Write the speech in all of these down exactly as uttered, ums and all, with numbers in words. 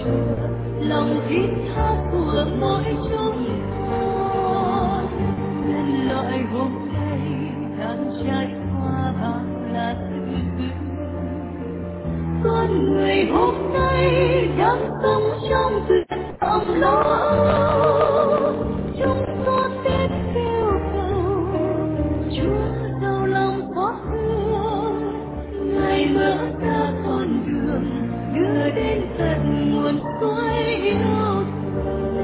Chúa, lòng thiết tha của mỗi chúng con. Nhân loại hôm nay đang trải qua bao là sự con người hôm nay đang sống trong tuyệt vọng lo âu. Chúng con biết kêu cầu Chúa giàu lòng xót thương, Ngài mở ra con đường đưa đến tận nguồn suối yêu thương.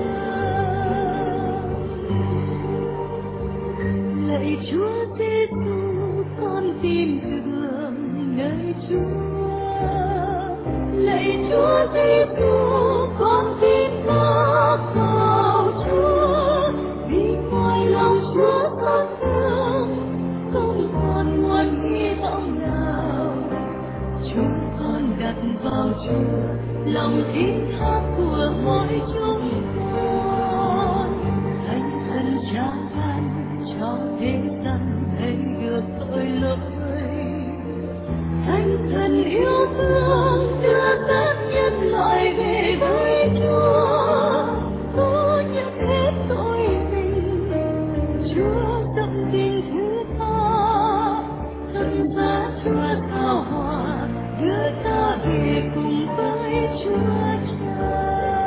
Lạy Chúa Giêsu, con tin tưởng nơi Chúa. Lạy Chúa Giêsu, con tin ta vào Chúa. Vì ngoài lòng Chúa xót thương, không còn nguồn hy vọng nào. Chúng con đặt vào Chúa, lòng tin tha của mỗi chúng con. Thánh thần Cha ban cho thế gian thấy được tội lỗi. Thánh thần yêu thương đưa tất nhân loại về với Chúa. Cứu nhập hết tội tình, Chúa dâng tình thứ tha. Thần giá Chúa thao hòa đưa ta về cùng với Chúa Cha.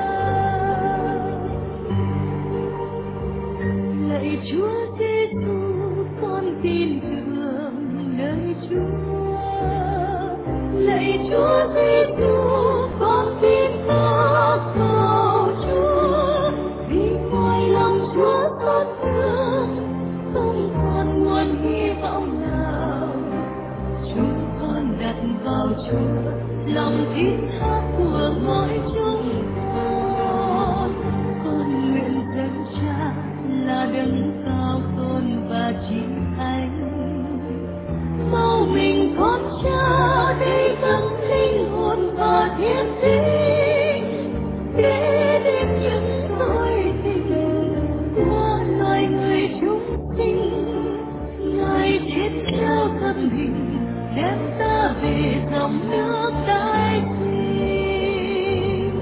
Lạy Chúa Giêsu, con tin tưởng nơi Chúa. Lạy Chúa Giêsu, con tin ta vào Chúa. Vì ngoài lòng Chúa xót thương, không còn nguồn hy vọng nào. Chúng con đặt vào Chúa, lòng tin tha của mỗi chúng con. Con nguyện dân Cha là đấng cao tôn và chỉ thánh. Mau mình con Cha để dâng linh hồn và thiên tính, để đến những tội tình của loài người chúng sinh. Ngài chết treo thân hình, đem ta về dòng nước tái sinh.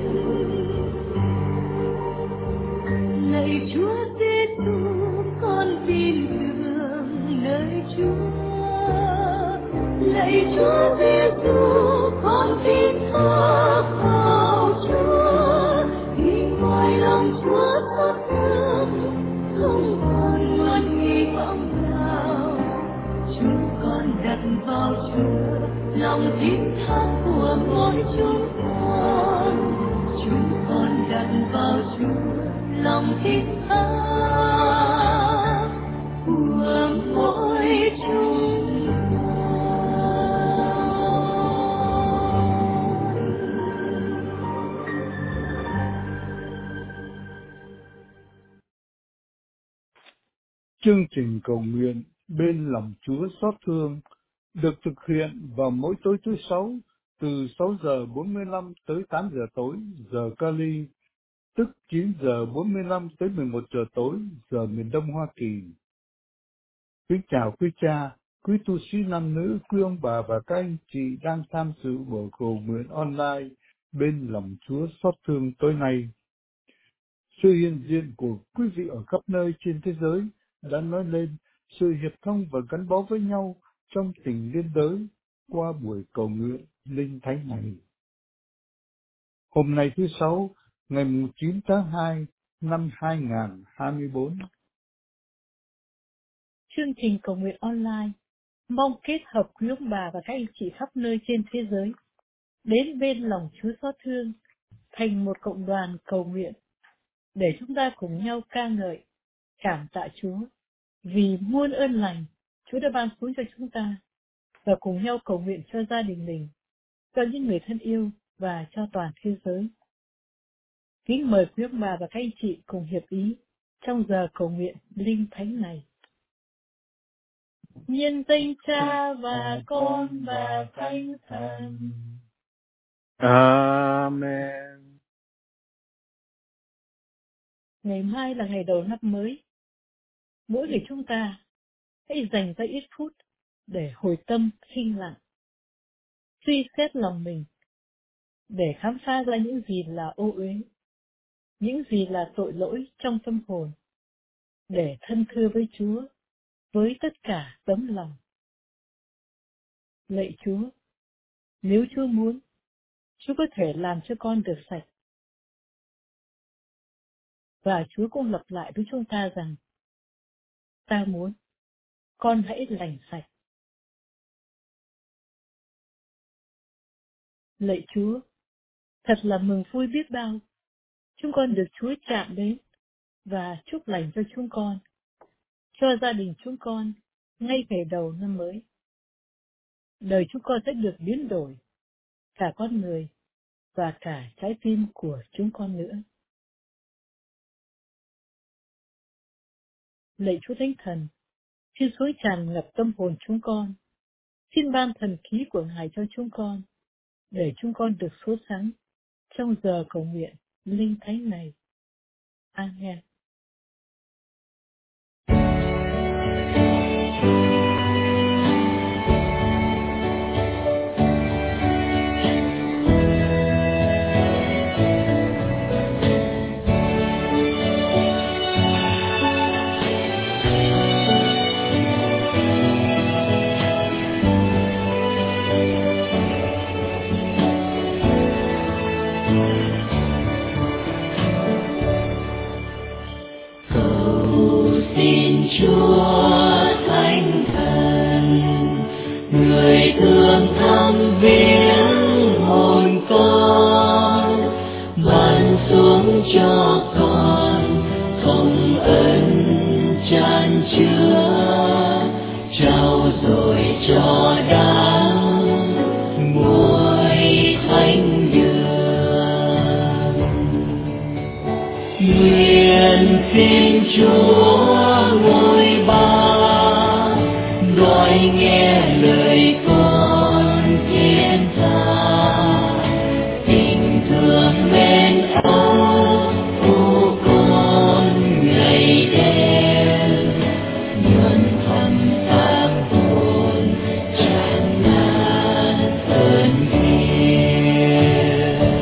Lạy Chúa Giêsu, con tin tưởng nơi Chúa. Lạy Chúa Giêsu, con tin thác vào Chúa. Vì ngoài lòng Chúa xót thương, không còn nguồn hy vọng nào. Chúng con đặt vào Chúa, lòng tin thác của mỗi chúng con. Chúng con đặt vào Chúa, lòng tin thác của mỗi chúng. Chương trình cầu nguyện bên lòng Chúa xót thương được thực hiện vào mỗi tối thứ Sáu từ sáu giờ bốn mươi lăm tới tám giờ tối giờ Cali, tức chín giờ bốn mươi lăm tới mười một giờ tối giờ miền Đông Hoa Kỳ. Kính chào quý cha, quý tu sĩ nam nữ, quý ông bà và các anh chị đang tham dự buổi cầu nguyện online bên lòng Chúa xót thương tối nay. Sự hiện diện của quý vị ở khắp nơi trên thế giới đã nói lên sự hiệp thông và gắn bó với nhau trong tình liên đới qua buổi cầu nguyện linh thánh này. Hôm nay thứ Sáu, ngày chín tháng hai năm hai nghìn không trăm hai mươi tư. Chương trình cầu nguyện online mong kết hợp quý ông bà và các anh chị khắp nơi trên thế giới đến bên lòng Chúa xót thương thành một cộng đoàn cầu nguyện để chúng ta cùng nhau ca ngợi, cảm tạ Chúa vì muôn ơn lành Chúa đã ban xuống cho chúng ta, và cùng nhau cầu nguyện cho gia đình mình, cho những người thân yêu và cho toàn thế giới. Kính mời quý ông bà và các anh chị cùng hiệp ý trong giờ cầu nguyện linh thánh này. Nhân danh Cha và Con và Thánh Thần. Amen. Ngày mai là ngày đầu năm mới. Mỗi người chúng ta hãy dành ra ít phút để hồi tâm sinh lặng, suy xét lòng mình để khám phá ra những gì là ô uế, những gì là tội lỗi trong tâm hồn, để thân thưa với Chúa với tất cả tấm lòng. Lạy Chúa, nếu Chúa muốn, Chúa có thể làm cho con được sạch. Và Chúa cũng lặp lại với chúng ta rằng, ta muốn, con hãy lành sạch. Lạy Chúa, thật là mừng vui biết bao, chúng con được Chúa chạm đến và chúc lành cho chúng con, cho gia đình chúng con, ngay ngày đầu năm mới. Đời chúng con sẽ được biến đổi, cả con người và cả trái tim của chúng con nữa. Lạy Chúa Thánh Thần, xin suối tràn ngập tâm hồn chúng con, xin ban thần khí của Ngài cho chúng con, để chúng con được sốt sắng trong giờ cầu nguyện linh thánh này. Amen. Xin Chúa Thánh Thần, người thương thăm viếng hồn con, ban xuống cho con công ân chan chứa, trao dồi cho đáng muối thánh đường. Nguyện xin Chúa ngôi ba, đòi nghe lời con thiên tha, tình thương mến âu của con ngày đêm, nhuần thầm pháp hồn tràn ngàn ơn thiêng.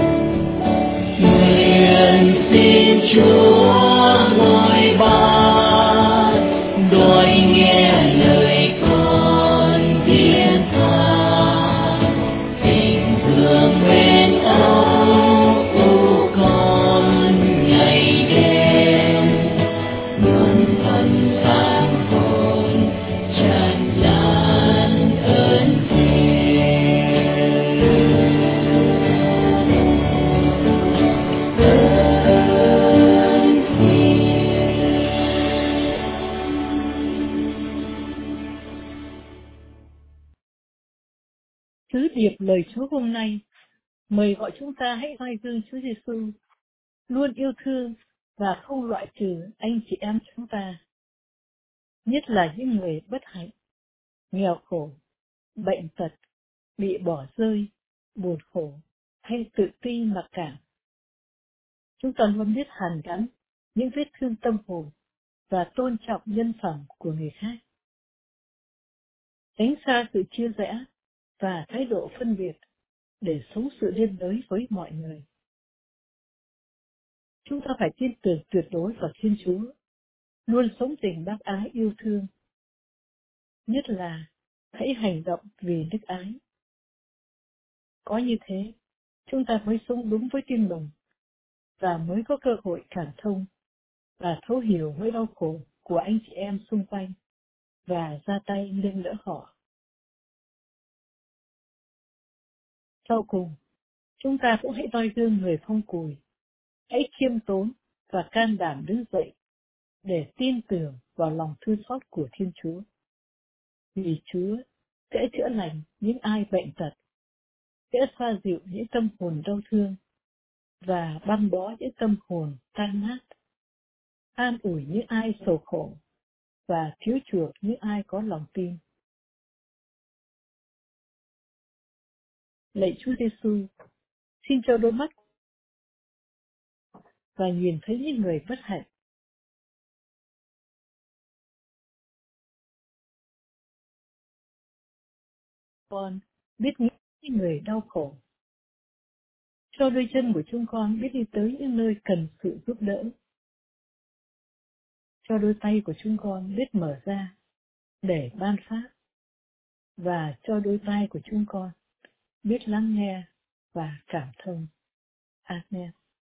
Nguyện xin Chúa ngôi ba, đòi nghe lời con thiết tha, tình thương mến âu của con ngày đêm, luôn thầm sáng hồn tràn lan ơn Sứ điệp lời Chúa hôm nay mời gọi chúng ta hãy noi gương Chúa Giêsu, luôn yêu thương và không loại trừ anh chị em chúng ta, nhất là những người bất hạnh, nghèo khổ, bệnh tật, bị bỏ rơi, buồn khổ hay tự ti mặc cảm. Chúng ta luôn biết hàn gắn những vết thương tâm hồn và tôn trọng nhân phẩm của người khác, tránh xa sự chia rẽ và thái độ phân biệt để sống sự liên đới với mọi người. Chúng ta phải tin tưởng tuyệt đối vào Thiên Chúa, luôn sống tình bác ái yêu thương, nhất là hãy hành động vì đức ái. Có như thế, chúng ta mới sống đúng với tin mừng và mới có cơ hội cảm thông và thấu hiểu nỗi đau khổ của anh chị em xung quanh và ra tay nâng đỡ họ. Sau cùng, chúng ta cũng hãy noi gương người phong cùi, hãy khiêm tốn và can đảm đứng dậy để tin tưởng vào lòng thương xót của Thiên Chúa. Vì Chúa sẽ chữa lành những ai bệnh tật, sẽ xoa dịu những tâm hồn đau thương và băng bó những tâm hồn tan nát, an ủi những ai sầu khổ và cứu chuộc những ai có lòng tin. Lạy Chúa Giêsu, xin cho đôi mắt và nhìn thấy những người bất hạnh. Con biết những người đau khổ. cho đôi chân của chúng con biết đi tới những nơi cần sự giúp đỡ, cho đôi tay của chúng con biết mở ra để ban phát, và cho đôi tay của chúng con biết lắng nghe và cảm thông. Amen.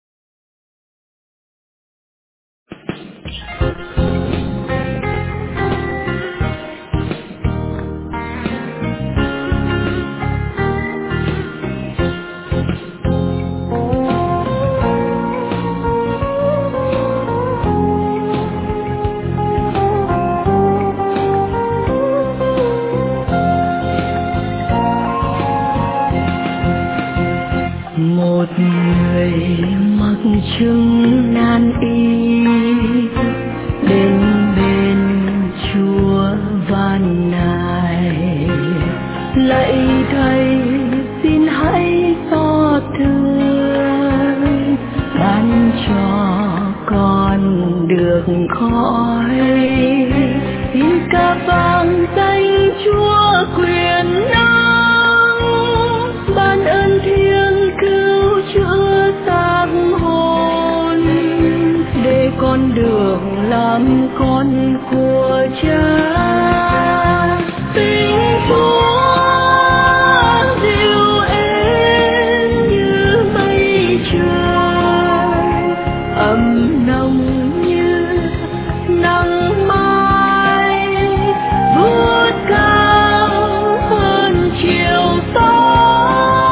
Một người mặc chứng nan y đến bên Chúa van nài, lạy Thầy xin hãy xót thương, ban cho con được khỏi, xin ca vang danh Chúa quyền năng, ban ơn thiêng cứu chữa xác hồn, để con được làm con của Cha. Tình Chúa dịu êm như mây trời, ấm nồng như nắng mai, vút cao hơn chiều tối.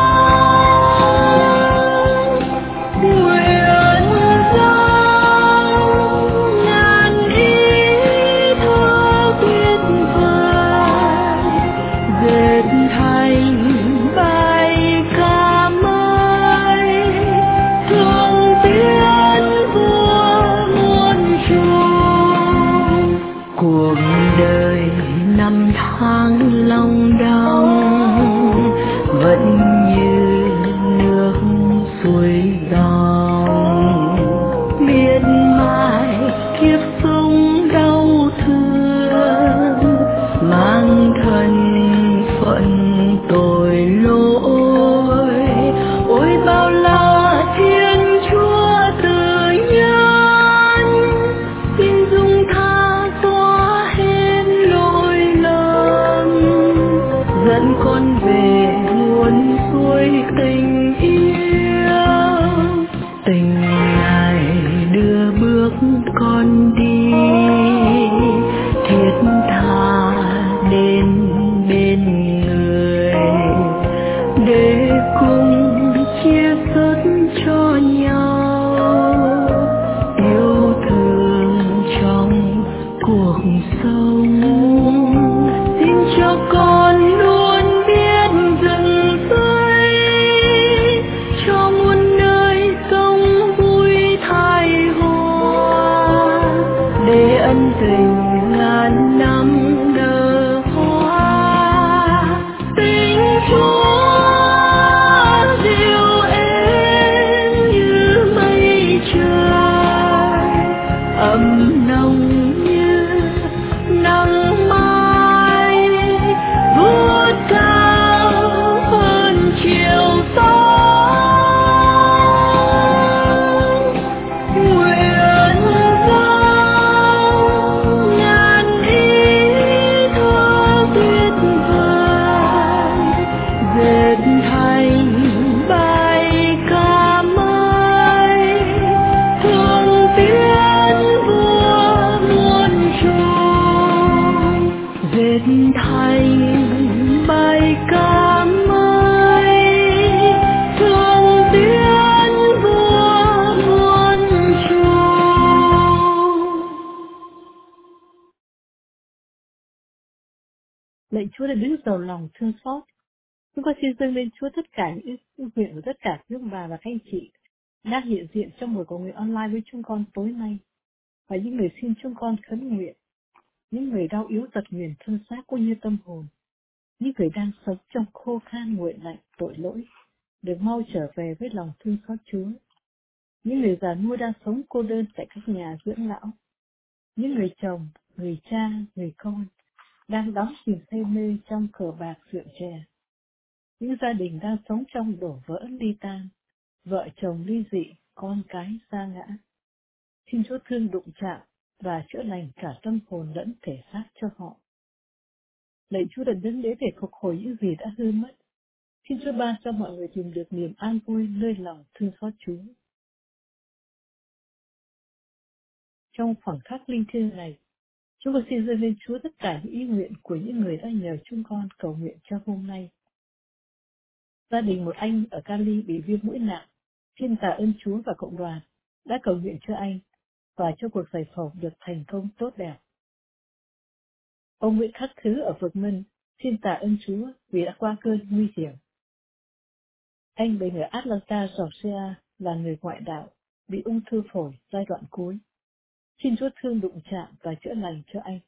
Nguyện dâng ngàn ý thơ tuyệt vời, dệt thành bài ca mới, thương tiếng vua muôn trùng. Cuộc đời năm tháng long đong vẫn như nước suối dòng, miệt mài kiếp sống đau thương, mang thân phận tội lỗi. Ôi bao la Thiên Chúa từ nhân, xin dung tha xóa hết lỗi lầm, dẫn con về nguồn suối tình yêu. Tình Ngài đưa bước con đi, thiết tha đến bên người, để cùng chia sớt cho nhau yêu thương trong cuộc sống. Xin cho con luôn biết dừng tay, cho muôn nơi sống vui thai hoa, để ân tình ngàn năm nở hoa. Tình Chúa dịu êm như mây trời, ấm nồng như nắng mai, vút cao hơn chiều tối. Nguyện dâng ngàn ý thơ tuyệt vời, dệt thành bài ca mới, thương tiếng vua muôn trùng, dệt thành bài ca mới, thương tiếng vua muôn trùng. Lạy Chúa đã đứng giàu lòng thương xót, chúng con xin dâng lên Chúa tất cả những ước nguyện của tất cả quý ông bà và các anh chị đang hiện diện trong buổi cầu nguyện online với chúng con tối nay, và những người xin chúng con khấn nguyện, những người đau yếu tật nguyền thân xác cũng như tâm hồn, những người đang sống trong khô khan nguội lạnh tội lỗi, được mau trở về với lòng thương xót Chúa, những người già nua đang sống cô đơn tại các nhà dưỡng lão, những người chồng, người cha, người con đang đắm chìm say mê trong cờ bạc rượu chè, những gia đình đang sống trong đổ vỡ ly tan, vợ chồng ly dị, con cái sa ngã. Xin Chúa thương đụng chạm và chữa lành cả tâm hồn lẫn thể xác cho họ. Lạy Chúa đấng đến để phục hồi những gì đã hư mất. Xin Chúa ban cho mọi người tìm được niềm an vui nơi lòng thương xót Chúa. Trong khoảng khắc linh thiêng này, chúng con xin dâng lên Chúa tất cả những ý nguyện của những người đã nhờ chúng con cầu nguyện cho hôm nay. Gia đình một anh ở Cali bị viêm mũi nặng, xin tạ ơn Chúa và cộng đoàn đã cầu nguyện cho anh và cho cuộc giải phẫu được thành công tốt đẹp. Ông Nguyễn Khắc Thứ ở Phước Minh xin tạ ơn Chúa vì đã qua cơn nguy hiểm. Anh bệnh ở Atlanta, Georgia là người ngoại đạo, bị ung thư phổi giai đoạn cuối. Xin Chúa thương đụng chạm và chữa lành cho anh.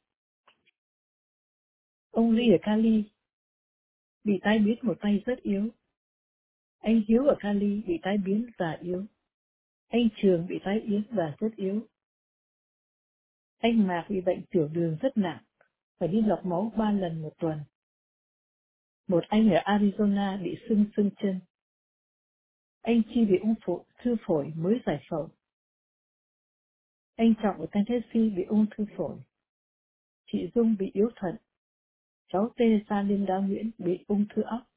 Ông Ly ở Cali bị tai biến một tay rất yếu. Anh Hiếu ở Cali bị tai biến già yếu. Anh Trường bị tai biến và rất yếu. Anh Mạc bị bệnh tiểu đường rất nặng, phải đi lọc máu ba lần một tuần. Một anh ở Arizona bị sưng sưng chân. Anh Chi bị ung phổi, thư phổi mới giải phẫu. Anh Trọng ở Tennessee bị ung thư phổi. Chị Dung bị yếu thận. Cháu Teresa Linda Nguyễn bị ung thư óc.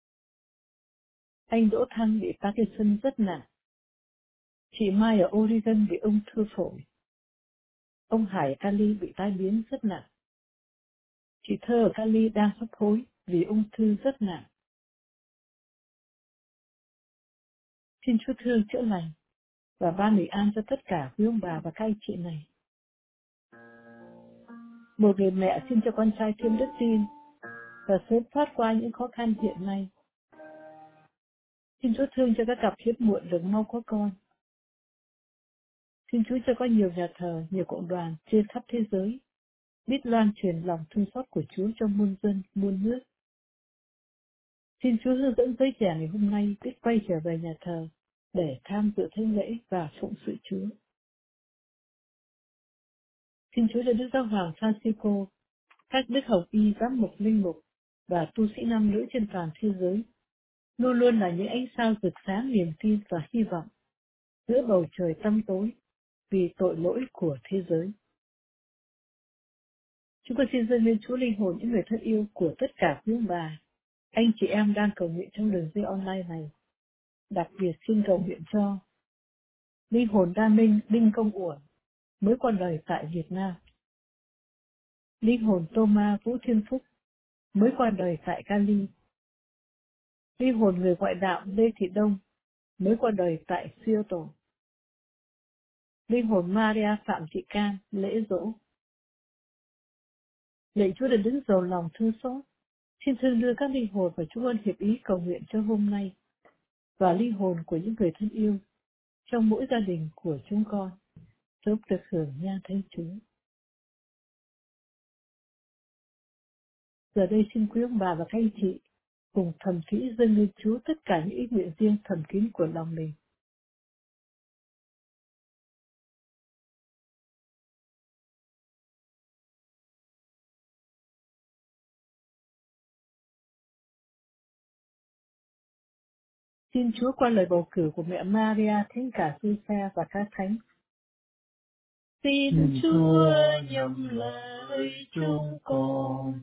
Anh Đỗ Thăng bị Parkinson rất nặng. Chị Mai ở Oregon bị ung thư phổi. Ông Hải ở Cali bị tai biến rất nặng. Chị Thơ ở Cali đang hấp hối vì ung thư rất nặng. Xin Chúa thương chữa lành và ban bình an cho tất cả quý ông bà và các anh chị này. Một người mẹ xin cho con trai thêm đức tin và sớm thoát qua những khó khăn hiện nay. Xin Chúa thương cho các cặp hiếm muộn được mau có con. Xin Chúa cho có nhiều nhà thờ, nhiều cộng đoàn trên khắp thế giới biết loan truyền lòng thương xót của Chúa cho muôn dân, muôn nước. Xin Chúa hướng dẫn giới trẻ ngày hôm nay biết quay trở về nhà thờ để tham dự thánh lễ và phụng sự Chúa. Xin Chúa cho Đức Giáo hoàng Francisco, các đức hồng y, giám mục, linh mục và tu sĩ nam nữ trên toàn thế giới luôn luôn là những ánh sao rực sáng niềm tin và hy vọng giữa bầu trời tăm tối vì tội lỗi của thế giới. Chúng con xin dâng lên Chúa linh hồn những người thân yêu của tất cả quý ông bà, anh chị em đang cầu nguyện trong đường dây online này. Đặc biệt xin cầu nguyện cho linh hồn Đa Minh, Đinh Công Uẩn mới qua đời tại Việt Nam, linh hồn Thomas Vũ Thiên Phúc mới qua đời tại Cali, linh hồn người ngoại đạo Lê Thị Đông mới qua đời tại Seattle, linh hồn Maria Phạm Thị Can lễ dỗ. Lạy Chúa đấng đứng giàu lòng thương xót, xin thương đưa các linh hồn và chúng con hiệp ý cầu nguyện cho hôm nay và linh hồn của những người thân yêu trong mỗi gia đình của chúng con sớm được hưởng nhan thánh Chúa. Giờ đây xin quý ông bà và các anh chị cùng thầm kỹ dâng lên Chúa tất cả những ý nguyện riêng thầm kín của lòng mình. Xin Chúa qua lời bầu cử của mẹ Maria, Thánh Cả Giuse và các thánh. Xin Chúa nhậm lời chúng con.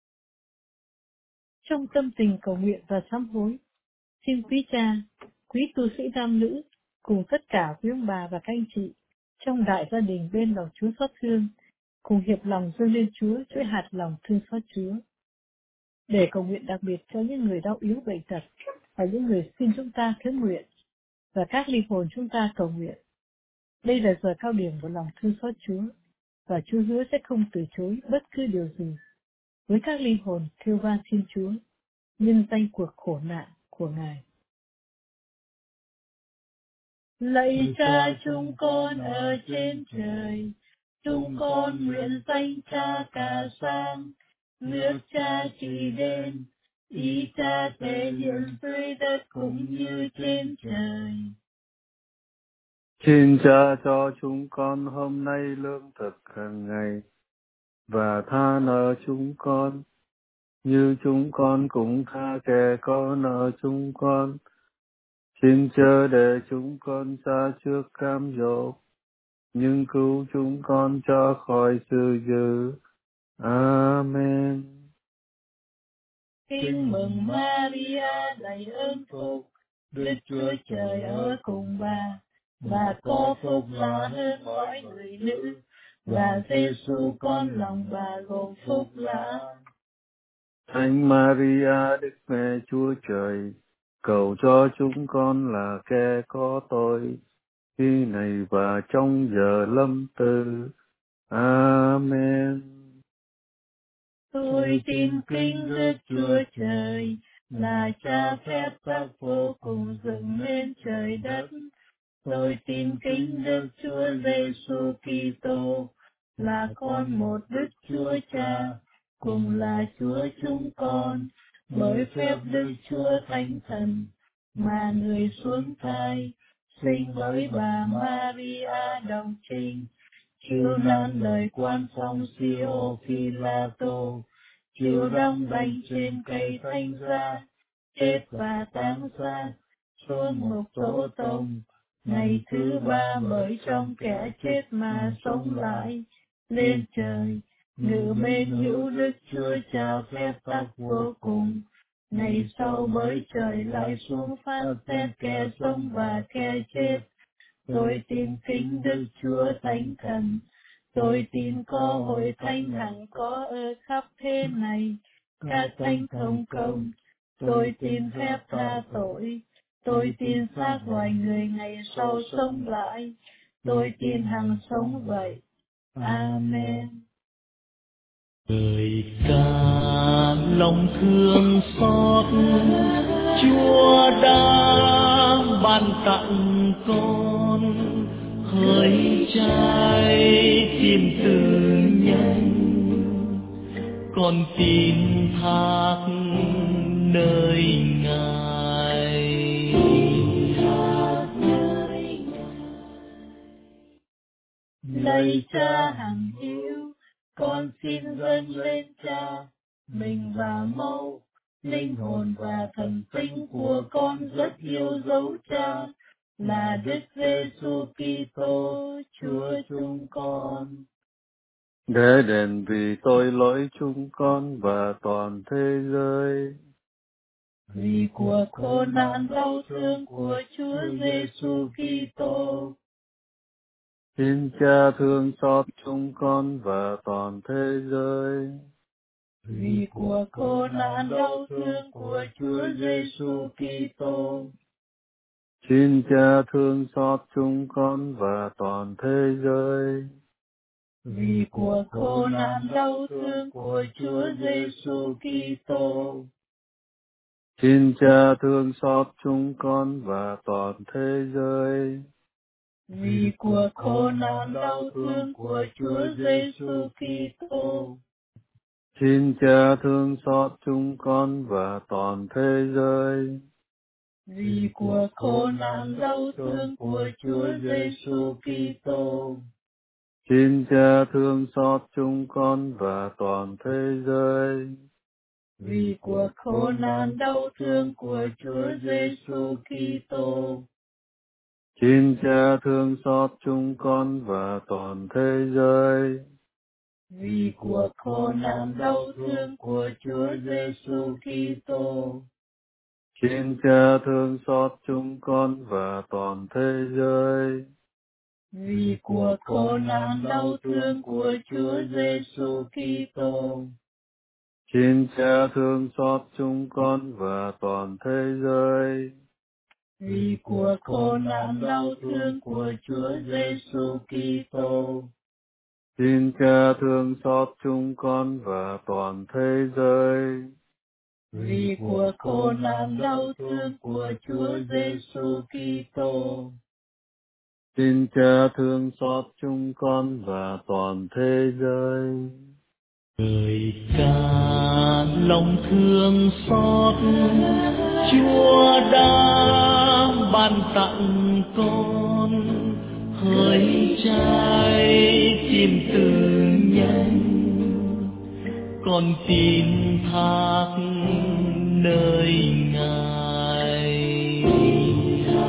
Trong tâm tình cầu nguyện và sám hối, xin quý cha, quý tu sĩ nam nữ, cùng tất cả quý ông bà và các anh chị trong đại gia đình bên lòng Chúa xót thương, cùng hiệp lòng dâng lên Chúa chuỗi hạt lòng thương xót Chúa, để cầu nguyện đặc biệt cho những người đau yếu bệnh tật và những người xin chúng ta khiếu nguyện và các linh hồn chúng ta cầu nguyện. Đây là giờ cao điểm của lòng thương xót Chúa, và Chúa hứa sẽ không từ chối bất cứ điều gì với các linh hồn kêu van xin Chúa nhân danh cuộc khổ nạn của Ngài. Lạy Cha chúng con ở trên trời, chúng con nguyện danh Cha ca sang, nước Cha trị đến, ý Cha thể hiện dưới đất cũng như trên trời. Xin Cha cho chúng con hôm nay lương thực hàng ngày, và tha nợ chúng con, như chúng con cũng tha kẻ có nợ chúng con. Xin chớ để chúng con xa trước cám dỗ, nhưng cứu chúng con cho khỏi sự dữ. Amen. Tin mừng Maria đầy ơn phúc, Đức Chúa Trời ở cùng bà, bà có phúc lạ hơn mọi người nữ, và Giêsu con lòng bà gồm phúc lạ. Thánh Maria Đức Mẹ Chúa Trời, cầu cho chúng con là kẻ có tội, khi này và trong giờ lâm tử. Amen. Tôi tin kính Đức Chúa Trời, là Cha phép tác vô cùng dựng nên trời đất. Tôi tin kính Đức Chúa Giêsu Kitô, là con một Đức Chúa Cha, cùng là Chúa chúng con, bởi phép Đức Chúa Thánh Thần, mà người xuống thai, sinh với bà Maria đồng trinh, chịu nan lời quan phong Siô Phi-la-tô, chịu đóng đinh trên cây thánh giá, chết và táng ra, xuống ngục tổ tông, ngày thứ ba bởi trong kẻ chết mà sống lại, lên trời, ngự bên hữu Đức Chúa Cha phép tắc vô cùng. Ngày sau bởi trời lại xuống phát xét kẻ sống và kẻ chết. Tôi tin kính Đức Chúa Thánh Thần. Tôi tin có hội thánh hằng có ở khắp thế này, các thánh công công. Tôi tin phép tha tội. Tôi tin xác loài người ngày sau sống lại. Tôi tin hằng sống vậy. Amen. Người ca lòng thương xót, Chúa đã ban tặng con hỡi trái tim từ nhân, con tin thác nơi Ngài. Lạy Cha hằng hữu, con xin dâng lên Cha mình và mẫu, linh hồn và thần tính của con rất yêu dấu Cha, là Đức Giêsu Kitô Chúa chúng con. Để đền vì tội lỗi chúng con và toàn thế giới. Vì cuộc khổ nạn đau thương của Chúa Giêsu Kitô. Xin Cha thương xót chúng con và toàn thế giới. Vì cuộc khổ nạn đau thương của Chúa Giêsu Kitô. Xin Cha thương xót chúng con và toàn thế giới. Vì cuộc khổ nạn đau thương của Chúa Giêsu Kitô. Xin Cha thương xót chúng con và toàn thế giới. Vì cuộc khổ nạn đau thương của Chúa Giêsu Kitô. Xin Cha thương xót chúng con và toàn thế giới. Vì cuộc khổ nạn đau thương của Chúa Giêsu Kitô. Xin Cha thương xót chúng con và toàn thế giới. Vì cuộc khổ nạn đau thương của Chúa Giêsu Kitô. Xin Cha thương xót chúng con và toàn thế giới. Vì cuộc khổ nạn đau thương của Chúa Giêsu Kitô. Xin Cha thương xót chúng con và toàn thế giới. Vì cuộc khổ nạn đau thương của Chúa Giêsu Kitô. Xin Cha thương xót chúng con và toàn thế giới. Vì cuộc khổ nạn đau thương của Chúa Giêsu Kitô. Xin Cha thương xót chúng con và toàn thế giới. Vì cuộc khổ nạn đau thương của Chúa Giêsu Kitô. Xin Cha thương xót chúng con và toàn thế giới. Người ca lòng thương xót, Chúa đã ban tặng con hỡi trái tim từ nhân, con tin thác nơi Ngài.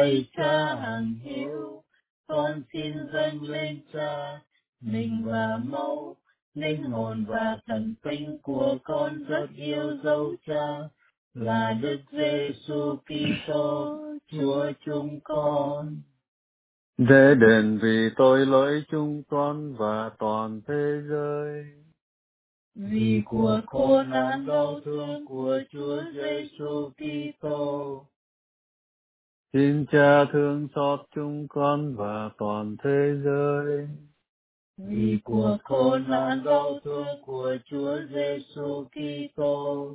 lạy Cha hằng hiếu, con xin dâng lên Cha mình và máu, linh hồn và thần tinh của con rất yêu dấu Cha, là Đức Giêsu Kitô, Chúa chúng con. Để đền vì tội lỗi chúng con và toàn thế giới. Vì cuộc khổ nạn đau thương của Chúa Giêsu Kitô, Xin Cha thương xót chúng con và toàn thế giới. vì cuộc khổ nạn đau thương của Chúa Giêsu Kitô,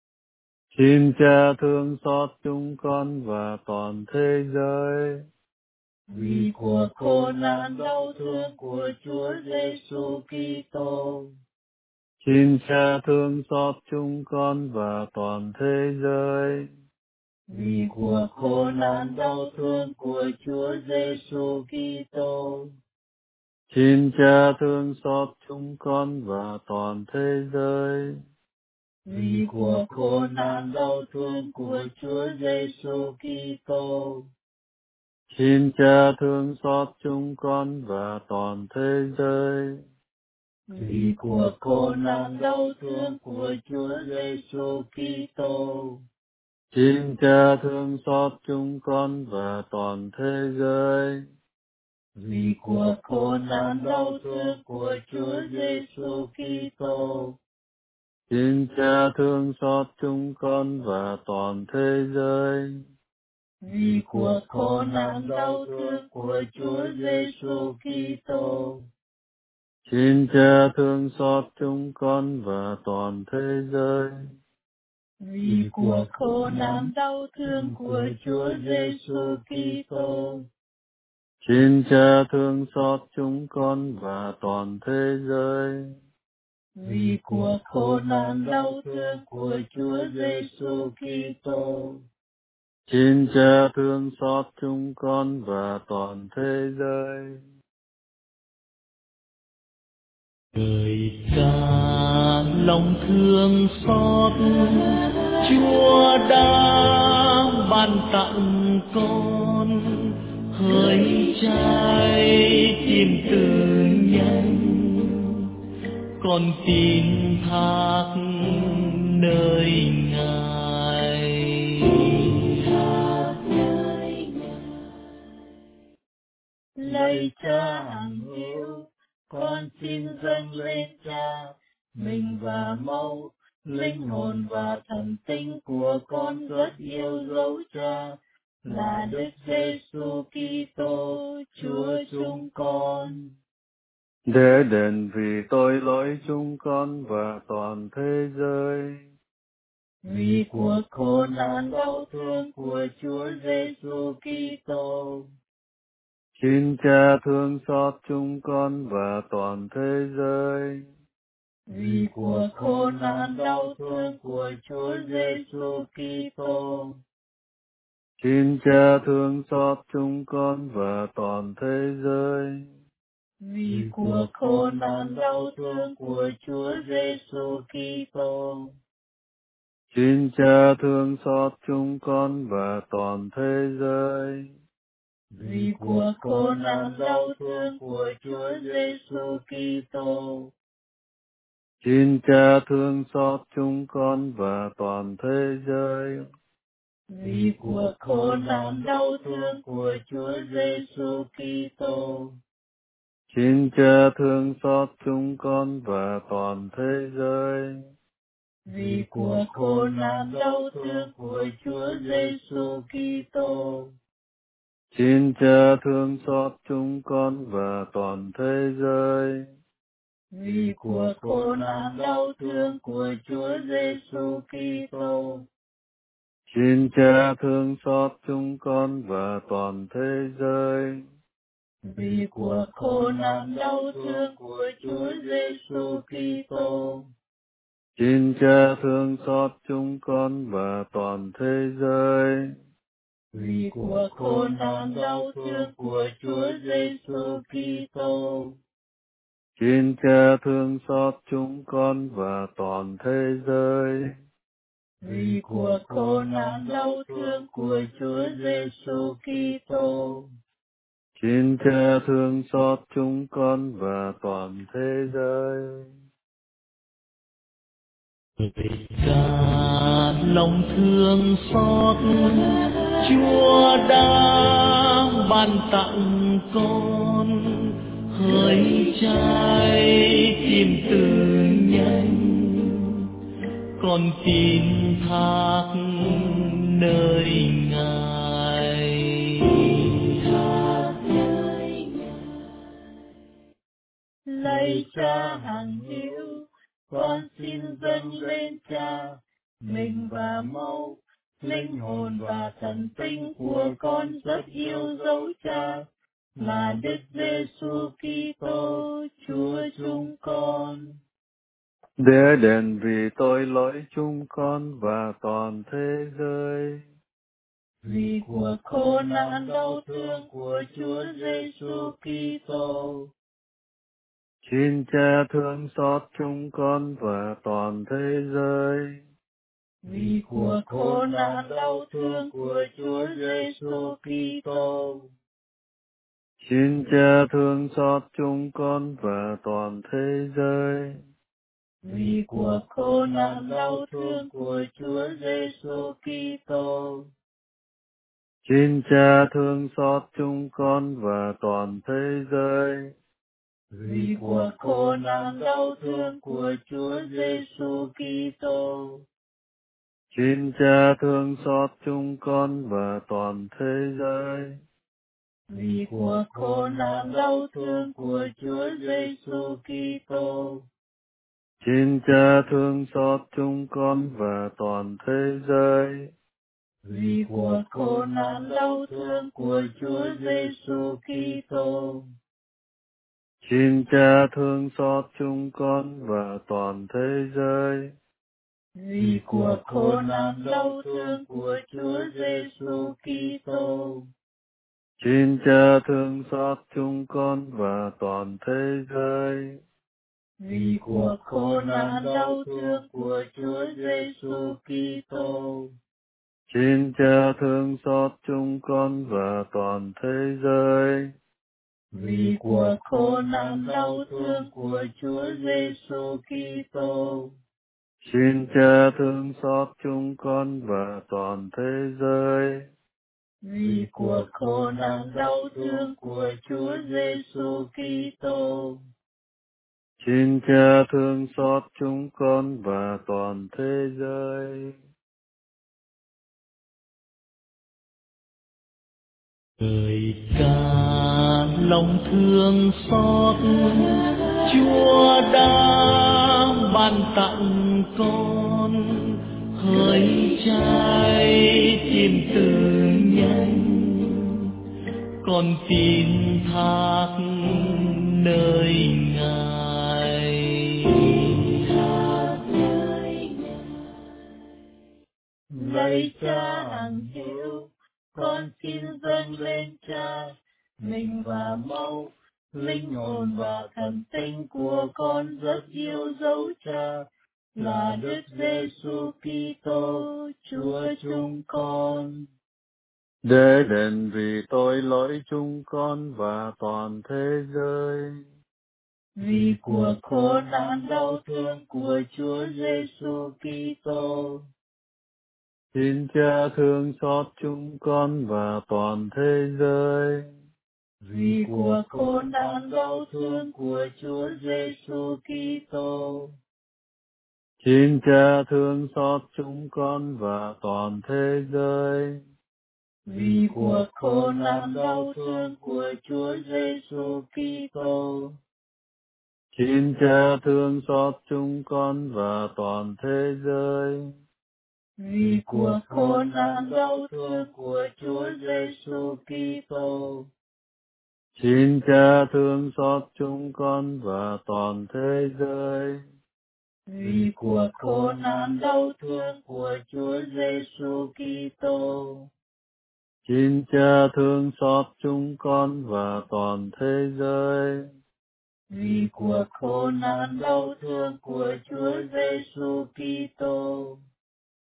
Xin Cha thương xót chúng con và toàn thế giới. vì cuộc khổ nạn đau thương của Chúa Giêsu Kitô, Xin Cha thương xót chúng con và toàn thế giới. vì cuộc khổ nạn đau thương của Chúa Giêsu Kitô, Xin Cha thương xót chúng con và toàn thế giới. vì cuộc khổ nạn đau thương của Chúa Giêsu Kitô, Xin Cha thương xót chúng con và toàn thế giới. vì cuộc khổ nạn đau thương của Chúa Giêsu Kitô, Xin Cha thương xót chúng con và toàn thế giới. vì cuộc khổ nạn đau thương của Chúa Giêsu Kitô, Xin Cha thương xót chúng con và toàn thế giới. vì cuộc khổ nạn đau thương của Chúa Giêsu Kitô, Xin Cha thương xót chúng con và toàn thế giới. vì cuộc khổ nạn đau thương của Chúa Giêsu Kitô, Xin Cha thương xót chúng con và toàn thế giới. vì cuộc khổ nạn đau thương của Chúa Giêsu Kitô, Xin Cha thương xót chúng con và toàn thế giới. Đời cha lòng thương xót, Chúa đã ban tặng con hỡi trái tim từ nhân, con tin thác nơi Ngài. Lạy Cha hằng hiếu, con xin dâng lên Cha mình và máu, linh hồn và thần tinh của con rất yêu dấu Cha, là Đức Giêsu Kitô, Chúa chúng con. Để đền vì tội lỗi chúng con và toàn thế giới. Vì cuộc khổ nạn đau thương của Chúa Giêsu Kitô, Xin Cha thương xót chúng con và toàn thế giới. vì cuộc khổ nạn đau thương của Chúa Giêsu Kitô, Xin Cha thương xót chúng con và toàn thế giới. vì cuộc khổ nạn đau thương của Chúa Giêsu Kitô, Xin Cha thương xót chúng con và toàn thế giới. vì cuộc khổ nạn đau thương của Chúa Giêsu Kitô, Xin Cha thương xót chúng con và toàn thế giới. vì cuộc khổ nạn đau thương của Chúa Giêsu Kitô, Xin Cha thương xót chúng con và toàn thế giới. vì cuộc khổ nạn đau thương của Chúa Giêsu Kitô, Xin Cha thương xót chúng con và toàn thế giới. vì cuộc khổ nạn đau thương của Chúa Giêsu Kitô, Xin Cha thương xót chúng con và toàn thế giới. vì cuộc khổ nạn đau thương của Chúa Giêsu Kitô, Xin Cha thương xót chúng con và toàn thế giới. vì cuộc khổ nạn đau thương của Chúa Giêsu Kitô, Xin Cha thương xót chúng con và toàn thế giới. vì cuộc khổ nạn đau thương của Chúa Giêsu Kitô. Xin Cha thương xót chúng con và toàn thế giới. Vì cả lòng thương xót, Chúa đã ban tặng con hỡi trái tim từ nhân, con tin thác nơi Ngài. Lạy Cha hằng hữu, con xin dâng lên Cha mình và máu, linh hồn và thần tinh của con rất yêu dấu Cha, là Đức Giêsu Kitô Chúa chúng con. Để đền vì tội lỗi chúng con và toàn thế giới. Vì cuộc khổ nạn đau thương của Chúa Giêsu Kitô. Xin Cha thương xót chúng con và toàn thế giới. Vì cuộc khổ nạn đau thương của Chúa Giêsu Kitô. Xin Cha thương xót chúng con và toàn thế giới. Vì cuộc khổ nạn đau thương của Chúa Giêsu Kitô. Xin Cha thương xót chúng con và toàn thế giới. Vì cuộc khổ nạn đau thương của Chúa Giêsu Kitô. Xin Cha thương xót chúng con và toàn thế giới. Vì cuộc khổ nạn đau thương của Chúa Giêsu Kitô. Xin Cha thương xót chúng con và toàn thế giới. Vì cuộc khổ nạn đau thương của Chúa Giêsu Kitô. Xin Cha thương xót chúng con và toàn thế giới. Vì cuộc khổ nạn đau thương của Chúa Giêsu Kitô. Xin Cha thương xót chúng con và toàn thế giới. Vì cuộc khổ nạn đau thương của Chúa Giêsu Kitô. Xin Cha thương xót chúng con và toàn thế giới. Vì cuộc khổ nạn đau thương của Chúa Giêsu Kitô. Xin Cha thương xót chúng con và toàn thế giới. Vì cuộc khổ nạn đau thương của Chúa Giêsu Kitô. Xin Cha thương xót chúng con và toàn thế giới. Người ca lòng thương xót, Chúa đã ban tặng con hỡi trái tim từ nhân, con tin thác nơi Ngài. Lạy Cha hằng hữu, con xin dâng lên Cha mình và máu, linh hồn và thần tinh của con rất yêu dấu Cha, là Đức Giêsu Kitô Chúa chúng con. Để đền vì tội lỗi chúng con và toàn thế giới. Vì cuộc khổ nạn đau thương của Chúa Giêsu Kitô. Xin Cha thương xót chúng con và toàn thế giới. Vì cuộc khổ nạn đau thương của Chúa Giêsu Kitô. Xin Cha thương xót chúng con và toàn thế giới. Vì cuộc khổ nạn đau thương của Chúa Giêsu Kitô. Xin Cha thương xót chúng con và toàn thế giới. Vì cuộc khổ nạn đau thương của Chúa Giêsu Kitô. Xin Cha thương xót chúng con và toàn thế giới. Vì cuộc khổ nạn đau thương của Chúa Giêsu Kitô. Xin Cha thương xót chúng con và toàn thế giới. Vì cuộc khổ nạn đau thương của Chúa Giêsu Kitô.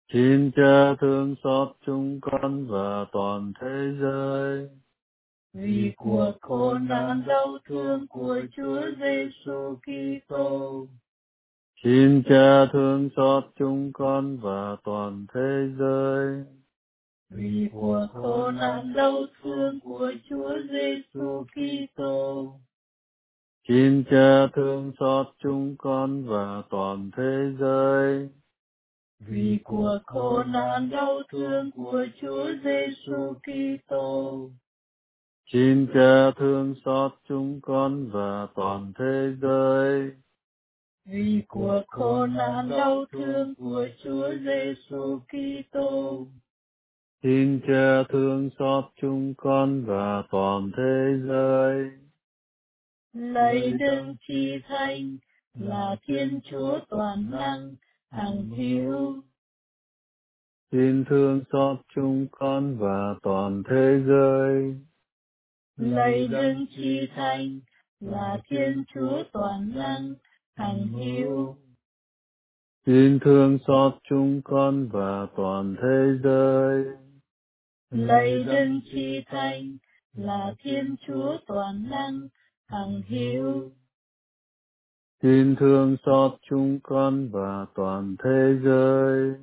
Xin Cha thương xót chúng con và toàn thế giới. Vì cuộc khổ nạn đau thương của Chúa Giêsu Kitô. Xin Cha thương xót chúng con và toàn thế giới. Vì cuộc khổ nạn đau thương của Chúa Giêsu Kitô. Xin Cha thương xót chúng con và toàn thế giới. Vì cuộc khổ nạn đau thương của Chúa Giêsu Kitô. Xin Cha thương xót chúng con và toàn thế giới. Vì cuộc khổ nạn đau thương của Chúa Giêsu Kitô. Xin Cha thương xót chúng con và toàn thế giới. Lạy Đấng Chi Thánh, là Thiên Chúa toàn năng, hằng hữu. Xin thương xót chúng con và toàn thế giới. Lạy Đấng Chi Thánh, là Thiên Chúa toàn năng, hằng hữu. Xin thương xót chúng con và toàn thế giới. Lạy Đấng Chi Thánh, là Thiên Chúa toàn năng, hằng hữu. Xin thương xót chúng con và toàn thế giới.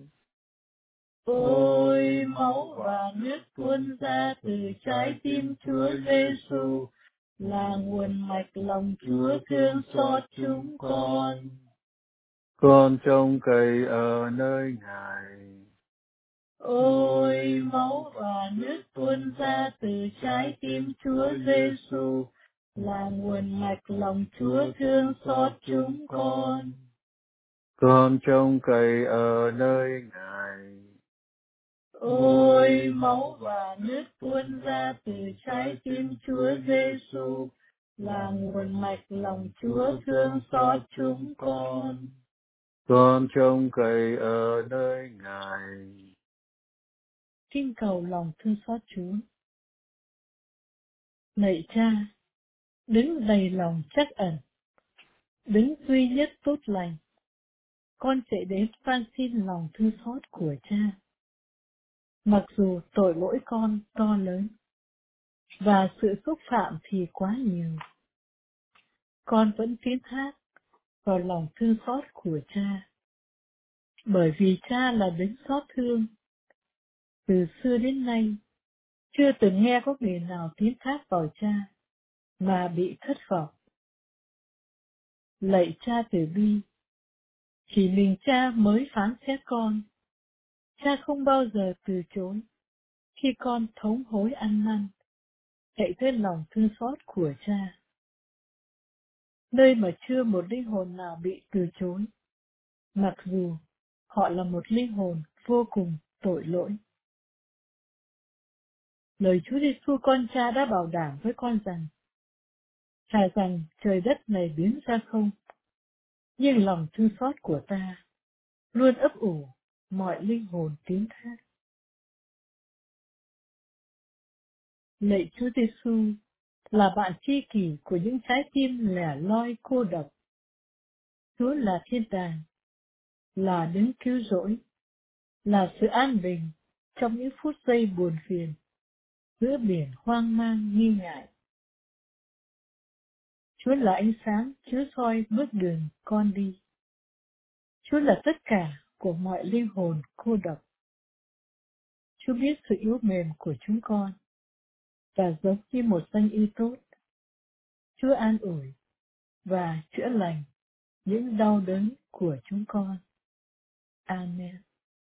Ôi máu và nước tuôn ra từ trái tim Chúa Giêsu, là nguồn mạch lòng Chúa thương xót chúng con. Con trông cậy ở nơi Ngài. Ôi máu và nước tuôn ra từ trái tim Chúa Giêsu, là nguồn mạch lòng Chúa thương xót chúng con. Con trông cậy ở nơi Ngài. Ôi máu và nước tuôn ra từ trái tim Chúa Giêsu, là nguồn mạch lòng Chúa thương xót chúng con. Con trông cậy ở nơi Ngài. Xin cầu lòng thương xót Chúa. Lạy Cha, đứng đầy lòng trắc ẩn, đứng duy nhất tốt lành, con chạy đến van xin lòng thương xót của Cha. Mặc dù tội lỗi con to lớn, và sự xúc phạm thì quá nhiều, con vẫn tiến thác vào lòng thương xót của Cha. Bởi vì Cha là đấng xót thương, từ xưa đến nay, chưa từng nghe có người nào tiến thác vào Cha, mà bị thất vọng. Lạy Cha từ bi, chỉ mình Cha mới phán xét con. Cha không bao giờ từ chối, khi con thống hối ăn năn, chạy tới lòng thương xót của Cha. Nơi mà chưa một linh hồn nào bị từ chối, mặc dù họ là một linh hồn vô cùng tội lỗi. Lời Chúa Giêsu con Cha đã bảo đảm với con rằng, thà rằng trời đất này biến ra không, nhưng lòng thương xót của ta luôn ấp ủ mọi linh hồn tiến thác. Lạy Chúa Giêsu là bạn tri kỷ của những trái tim lẻ loi cô độc. Chúa là thiên đàng, là đấng cứu rỗi, là sự an bình trong những phút giây buồn phiền giữa biển hoang mang nghi ngại. Chúa là ánh sáng chiếu soi bước đường con đi. Chúa là tất cả của mọi linh hồn cô độc. Chúa biết sự yếu mềm của chúng con, và giống như một danh y tốt, Chúa an ủi và chữa lành những đau đớn của chúng con. Amen.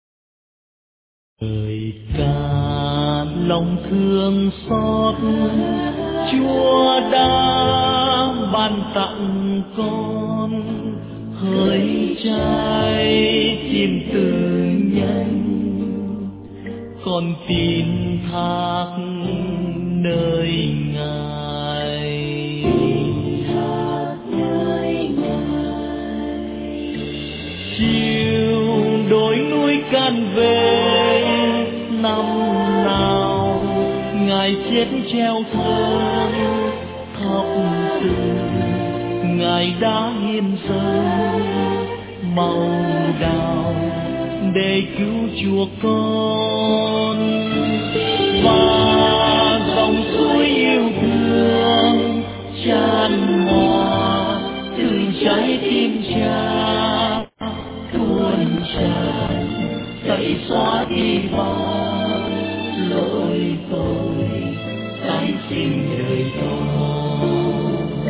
Lời ca lòng thương xót Chúa đã ban tặng con, hỡi trái tim từ nhân, con tin thác nơi Ngài. Chiều đồi núi can về năm nào, Ngài chết treo thương thập tự, Ngài đã hiến dâng màu đào để cứu chuộc con, và dòng suối yêu thương tràn hòa từ trái tim Cha tuôn tràn tẩy xóa đi bao lỗi tội tái sinh đời con,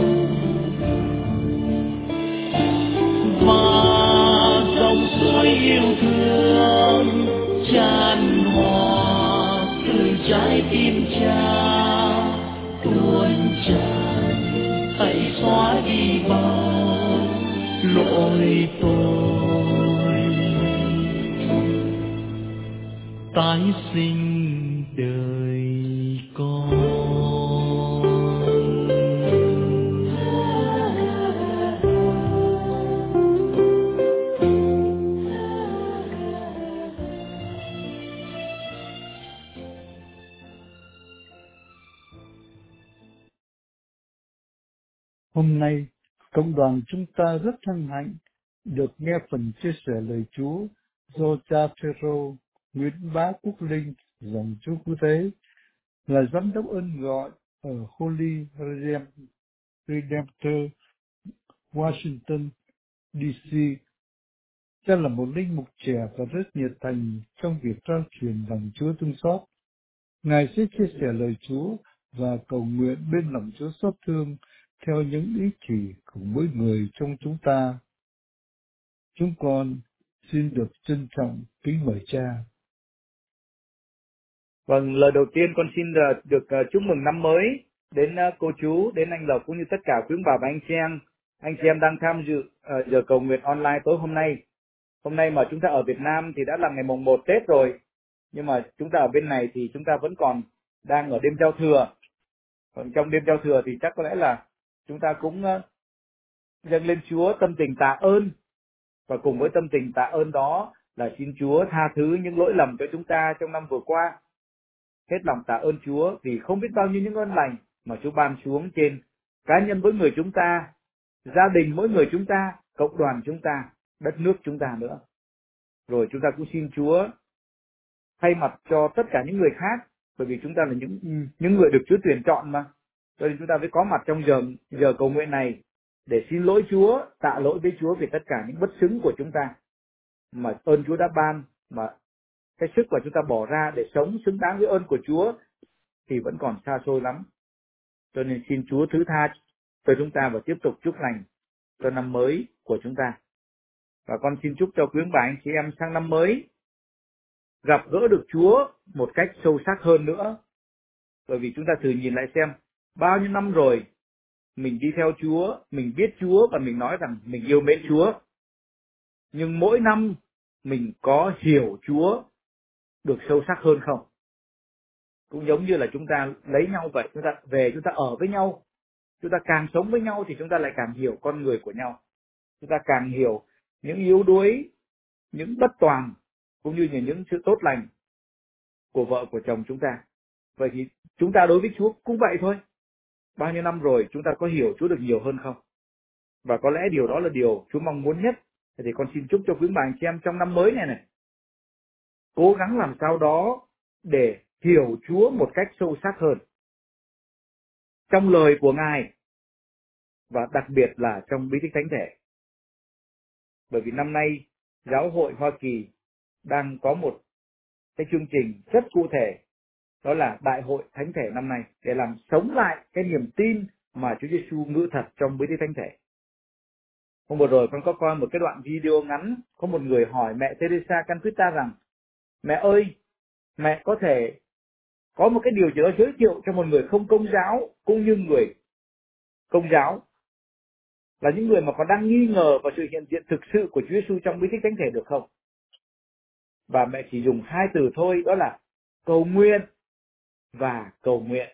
và dòng suối yêu thương tràn hòa từ trái tim Cha tuôn tràn tẩy xóa đi bao lỗi tội tái sinh đời con. Hôm nay, cộng đoàn chúng ta rất hân hạnh được nghe phần chia sẻ lời Chúa do cha Phêrô Nguyễn Bá Quốc Linh, dòng Chúa Cứu Thế, là giám đốc ơn gọi ở Holy Redemptor, Washington, đê xê. Cha là một linh mục trẻ và rất nhiệt thành trong việc rao truyền dòng Chúa thương xót. Ngài sẽ chia sẻ lời Chúa và cầu nguyện bên lòng Chúa xót thương theo những ý chỉ của mỗi người trong chúng ta. Chúng con xin được trân trọng kính mời cha. Vâng, lời đầu tiên con xin được, được uh, chúc mừng năm mới đến uh, cô chú, đến anh Lộc cũng như tất cả quý ông bà và anh chị em, anh chị em đang tham dự uh, giờ cầu nguyện online tối hôm nay. Hôm nay mà chúng ta ở Việt Nam thì đã là ngày mồng một Tết rồi, nhưng mà chúng ta ở bên này thì chúng ta vẫn còn đang ở đêm giao thừa. Còn trong đêm giao thừa thì chắc có lẽ là chúng ta cũng uh, dâng lên Chúa tâm tình tạ ơn, và cùng với tâm tình tạ ơn đó là xin Chúa tha thứ những lỗi lầm cho chúng ta trong năm vừa qua. Hết lòng tạ ơn Chúa vì không biết bao nhiêu những ơn lành mà Chúa ban xuống trên cá nhân mỗi người chúng ta, gia đình mỗi người chúng ta, cộng đoàn chúng ta, đất nước chúng ta nữa. Rồi chúng ta cũng xin Chúa thay mặt cho tất cả những người khác, bởi vì chúng ta là những những người được Chúa tuyển chọn mà. Cho nên chúng ta phải có mặt trong giờ giờ cầu nguyện này để xin lỗi Chúa, tạ lỗi với Chúa về tất cả những bất xứng của chúng ta mà ơn Chúa đã ban, mà cái sức mà chúng ta bỏ ra để sống xứng đáng với ơn của Chúa thì vẫn còn xa xôi lắm. Cho nên xin Chúa thứ tha cho chúng ta và tiếp tục chúc lành cho năm mới của chúng ta. Và con xin chúc cho quý ông bà anh chị em sang năm mới gặp gỡ được Chúa một cách sâu sắc hơn nữa. Bởi vì chúng ta thử nhìn lại xem, bao nhiêu năm rồi mình đi theo Chúa, mình biết Chúa và mình nói rằng mình yêu mến Chúa. Nhưng mỗi năm mình có hiểu Chúa được sâu sắc hơn không? Cũng giống như là chúng ta lấy nhau vậy, chúng ta về chúng ta ở với nhau, chúng ta càng sống với nhau thì chúng ta lại càng hiểu con người của nhau. Chúng ta càng hiểu những yếu đuối, những bất toàn, cũng như là những sự tốt lành của vợ của chồng chúng ta. Vậy thì chúng ta đối với Chúa cũng vậy thôi. Bao nhiêu năm rồi chúng ta có hiểu Chúa được nhiều hơn không? Và có lẽ điều đó là điều Chúa mong muốn nhất. Thì con xin chúc cho quý bà anh chị em trong năm mới này này, cố gắng làm sao đó để hiểu Chúa một cách sâu sắc hơn trong lời của Ngài, và đặc biệt là trong bí tích thánh thể. Bởi vì năm nay Giáo hội Hoa Kỳ đang có một cái chương trình rất cụ thể, đó là Đại hội Thánh thể năm nay, để làm sống lại cái niềm tin mà Chúa Giêsu ngự thật trong bí tích thánh thể. Hôm vừa rồi con có coi một cái đoạn video ngắn, có một người hỏi mẹ Teresa Calcutta rằng: mẹ ơi, mẹ có thể có một cái điều gì đó giới thiệu cho một người không công giáo cũng như người công giáo, là những người mà còn đang nghi ngờ vào sự hiện diện thực sự của Chúa Giêsu trong bí tích thánh thể được không? Và mẹ chỉ dùng hai từ thôi, đó là cầu nguyện và cầu nguyện.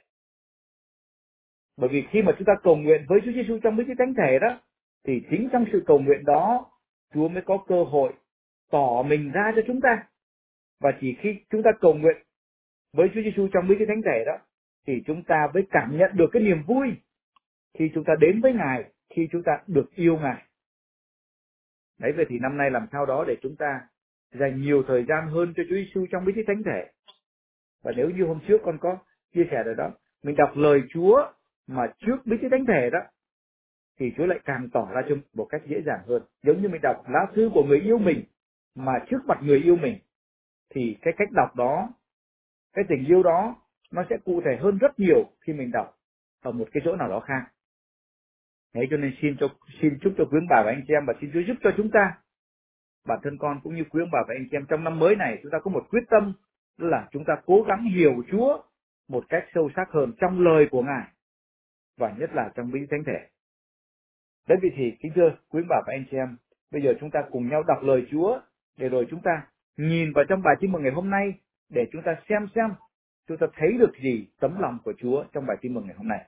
Bởi vì khi mà chúng ta cầu nguyện với Chúa Giêsu trong bí tích thánh thể đó, thì chính trong sự cầu nguyện đó Chúa mới có cơ hội tỏ mình ra cho chúng ta. Và chỉ khi chúng ta cầu nguyện với Chúa Giêsu trong bí tích thánh thể đó, thì chúng ta mới cảm nhận được cái niềm vui khi chúng ta đến với Ngài, khi chúng ta được yêu Ngài. Đấy, vậy thì năm nay làm sao đó để chúng ta dành nhiều thời gian hơn cho Chúa Giêsu trong bí tích thánh thể. Và nếu như hôm trước con có chia sẻ rồi đó, mình đọc lời Chúa mà trước bí tích thánh thể đó, thì Chúa lại càng tỏ ra cho một cách dễ dàng hơn. Giống như mình đọc lá thư của người yêu mình mà trước mặt người yêu mình, thì cái cách đọc đó, cái tình yêu đó, nó sẽ cụ thể hơn rất nhiều khi mình đọc ở một cái chỗ nào đó khác. Thế cho nên xin cho xin chúc cho quý ông bà và anh chị em, và xin Chúa giúp cho chúng ta, bản thân con cũng như quý ông bà và anh chị em, trong năm mới này chúng ta có một quyết tâm, đó là chúng ta cố gắng hiểu Chúa một cách sâu sắc hơn trong lời của Ngài, và nhất là trong bí thánh thể. Đấy vì thì kính thưa quý ông bà và anh chị em, bây giờ chúng ta cùng nhau đọc lời Chúa, để rồi chúng ta nhìn vào trong bài tin mừng ngày hôm nay, để chúng ta xem xem chúng ta thấy được gì tấm lòng của Chúa trong bài tin mừng ngày hôm nay.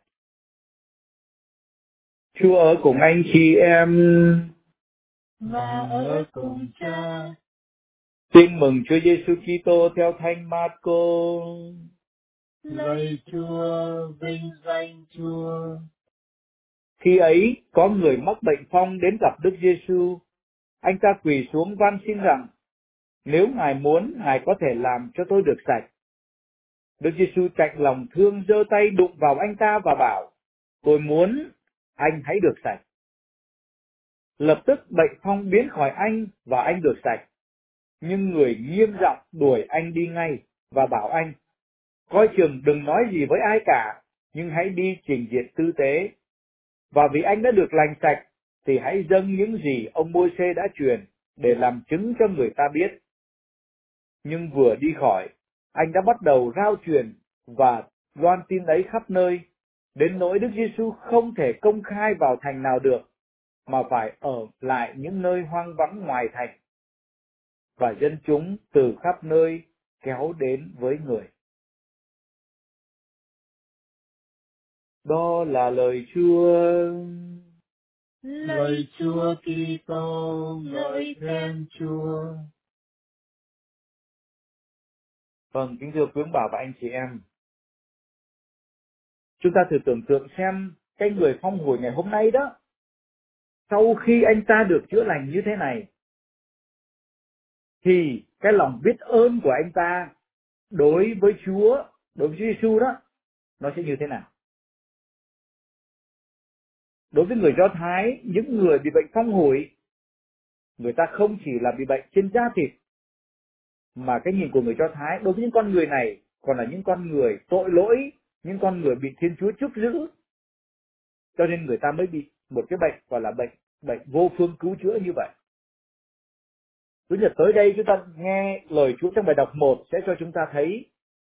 Chúa ở cùng anh chị em và ở cùng Cha. Tin mừng Chúa Giêsu Kitô theo Thánh Mác-cô. Lạy Chúa, vinh danh Chúa. Khi ấy có người mắc bệnh phong đến gặp Đức Giêsu. Anh ta quỳ xuống van xin rằng: nếu Ngài muốn, Ngài có thể làm cho tôi được sạch. Đức Giêsu chạnh lòng thương giơ tay đụng vào anh ta và bảo: tôi muốn, anh hãy được sạch. Lập tức bệnh phong biến khỏi anh và anh được sạch. Nhưng người nghiêm giọng đuổi anh đi ngay và bảo anh: coi chừng đừng nói gì với ai cả, nhưng hãy đi trình diện tư tế. Và vì anh đã được lành sạch, thì hãy dâng những gì ông Môi-se đã truyền để làm chứng cho người ta biết. Nhưng vừa đi khỏi, anh đã bắt đầu rao truyền và loan tin ấy khắp nơi, đến nỗi Đức Giêsu không thể công khai vào thành nào được, mà phải ở lại những nơi hoang vắng ngoài thành. Và dân chúng từ khắp nơi kéo đến với người. Đó là lời Chúa. Lạy Chúa Kitô, ngợi khen Chúa. Vâng, kính thưa quý ông bà và anh chị em, chúng ta thử tưởng tượng xem cái người phong hồi ngày hôm nay đó, sau khi anh ta được chữa lành như thế này, thì cái lòng biết ơn của anh ta đối với Chúa, đối với Chúa Giêsu đó, nó sẽ như thế nào? Đối với người Do Thái, những người bị bệnh phong hồi, người ta không chỉ là bị bệnh trên da thịt, mà cái nhìn của người Do Thái đối với những con người này còn là những con người tội lỗi, những con người bị Thiên Chúa chuốc giữ. Cho nên người ta mới bị một cái bệnh gọi là bệnh bệnh vô phương cứu chữa như vậy. Chủ nhật tới đây chúng ta nghe lời Chúa trong bài đọc một sẽ cho chúng ta thấy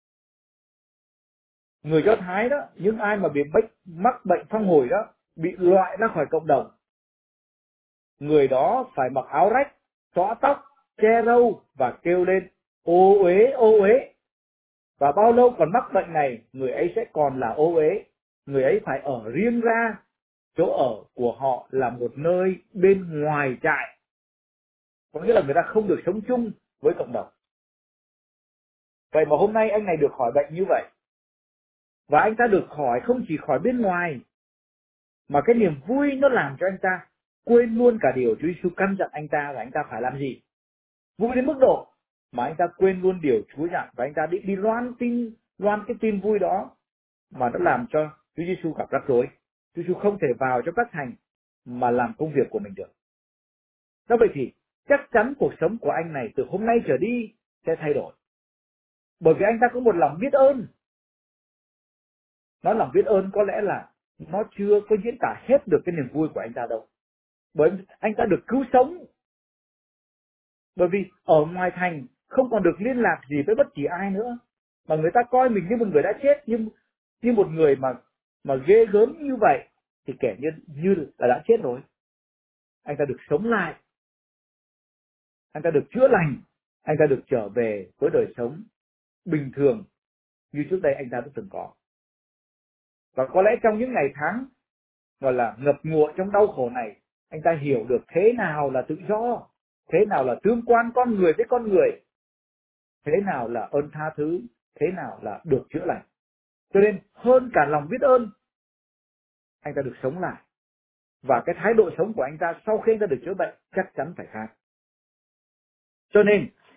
người Do Thái đó, những ai mà bị bệnh, mắc bệnh phong hồi đó, bị loại ra khỏi cộng đồng. Người đó phải mặc áo rách, xõa tóc, che râu và kêu lên ô uế ô uế. Và bao lâu còn mắc bệnh này, người ấy sẽ còn là ô uế. Người ấy phải ở riêng ra, chỗ ở của họ là một nơi bên ngoài trại. Có nghĩa là người ta không được sống chung với cộng đồng. Vậy mà hôm nay anh này được khỏi bệnh như vậy. Và anh ta được khỏi không chỉ khỏi bên ngoài, mà cái niềm vui nó làm cho anh ta quên luôn cả điều Chúa Giêsu căn dặn anh ta là anh ta phải làm gì. Vui đến mức độ mà anh ta quên luôn điều Chúa dặn, và anh ta đi, đi loan tin, loan cái tin vui đó, mà nó làm cho Chúa Giêsu gặp rắc rối. Chúa Giêsu không thể vào trong các thành mà làm công việc của mình được. Đó, vậy thì chắc chắn cuộc sống của anh này từ hôm nay trở đi sẽ thay đổi. Bởi vì anh ta có một lòng biết ơn. Nói lòng biết ơn có lẽ là nó chưa có diễn tả hết được cái niềm vui của anh ta đâu. Bởi anh ta được cứu sống. Bởi vì ở ngoài thành không còn được liên lạc gì với bất kỳ ai nữa, mà người ta coi mình như một người đã chết, như, như một người mà mà ghê gớm như vậy, thì kẻ như, như là đã chết rồi. Anh ta được sống lại, anh ta được chữa lành, anh ta được trở về với đời sống bình thường như trước đây anh ta đã từng có. Và có lẽ trong những ngày tháng gọi là ngập ngụa trong đau khổ này, anh ta hiểu được thế nào là tự do, thế nào là tương quan con người với con người, thế nào là ơn tha thứ, thế nào là được chữa lành. Cho nên hơn cả lòng biết ơn, anh ta được sống lại. Và cái thái độ sống của anh ta sau khi anh ta được chữa bệnh chắc chắn phải khác. Cho nên